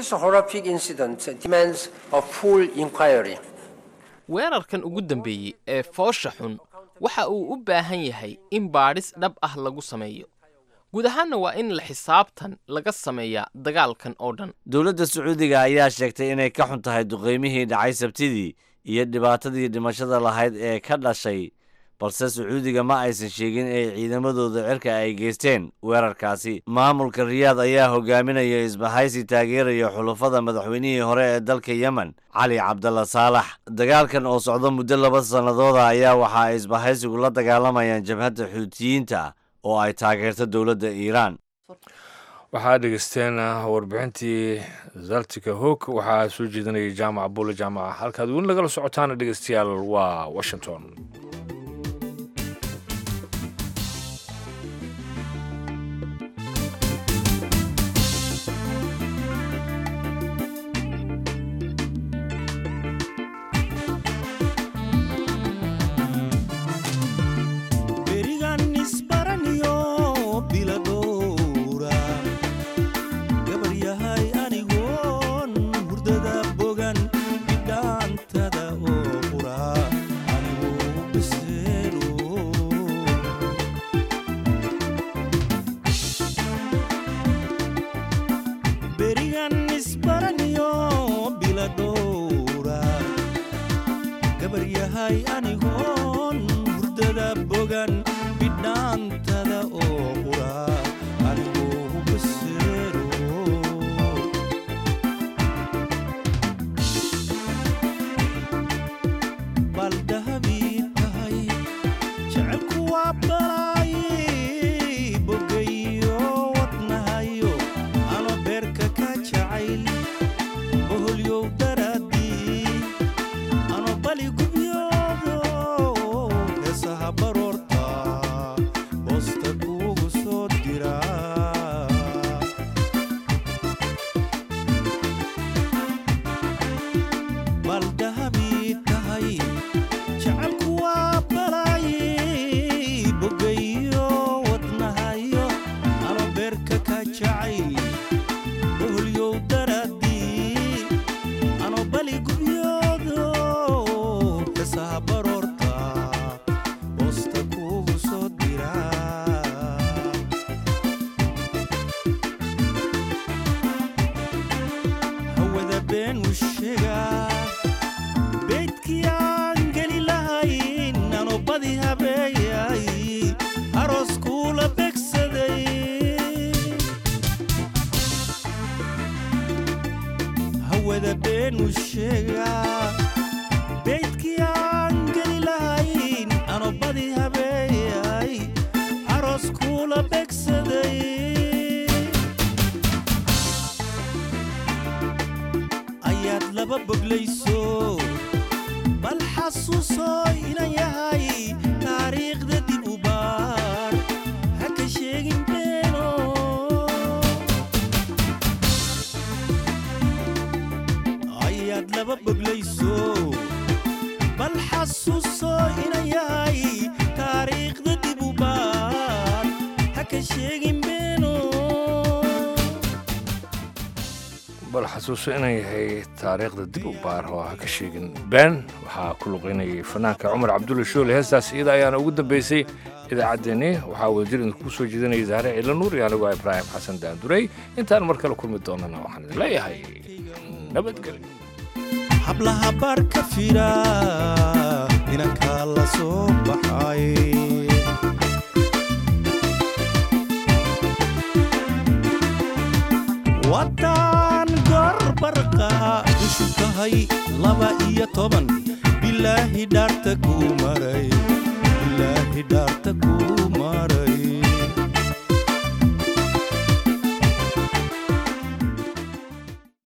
S23: weerarkan ugu dambeeyey ee foosha xun waxa uu u baahan yahay in baadhis dhab ah lagu sameeyo guud ahaanna waa in la xisaabtan laga sameeyaa dagaalkan oo dhan
S7: dowladda sacuudiga ayaa sheegtay inay ka xun tahay duqaymihii dhacay sabtidii iyo dhibaatadii dhimashada lahayd ee ka dhashay balse sacuudiga ma aysan sheegin inay ciidamadooda cirka ay geysteen weerarkaasi maamulka riyaad ayaa hogaaminaya isbahaysi taageeraya xulufada madaxweynihii hore ee dalka yemen cali cabdalla saalax dagaalkan oo socda muddo laba sannadooda ayaa waxa ay isbahaysigu la dagaalamayaan jabhadda xuutiyiinta oo ay taageerto dowladda iiraan
S1: waxaad dhegeysteen warbixintii zaltika hoog waxaa soo jeedinayay jaamaca buule jaamaca halkaad weli nagala socotaana dhegeystayaal waa washington bal xasuuso inay yahay taariikhda dib u baar oo ha ka sheegin been waxaa ku luqaynayay fanaanka cumar cabdulla shoole heestaas iyada ayaana ugu dambaysay idaacaddeenni waxaa wadajir idinku soo jeedinaya zahre ciila nuur iyo anigoo ibraahim xasan daanduray intaan mar kale kulmi doonana waxaan idin leeyahay nabadgelyo
S18: hablaha baar ka fira inankaa la soo baxay wataan gorbarqa ishu tahay laba iyo toban bilaahi dhaarta kuu maray bilaahi dhaarta kuu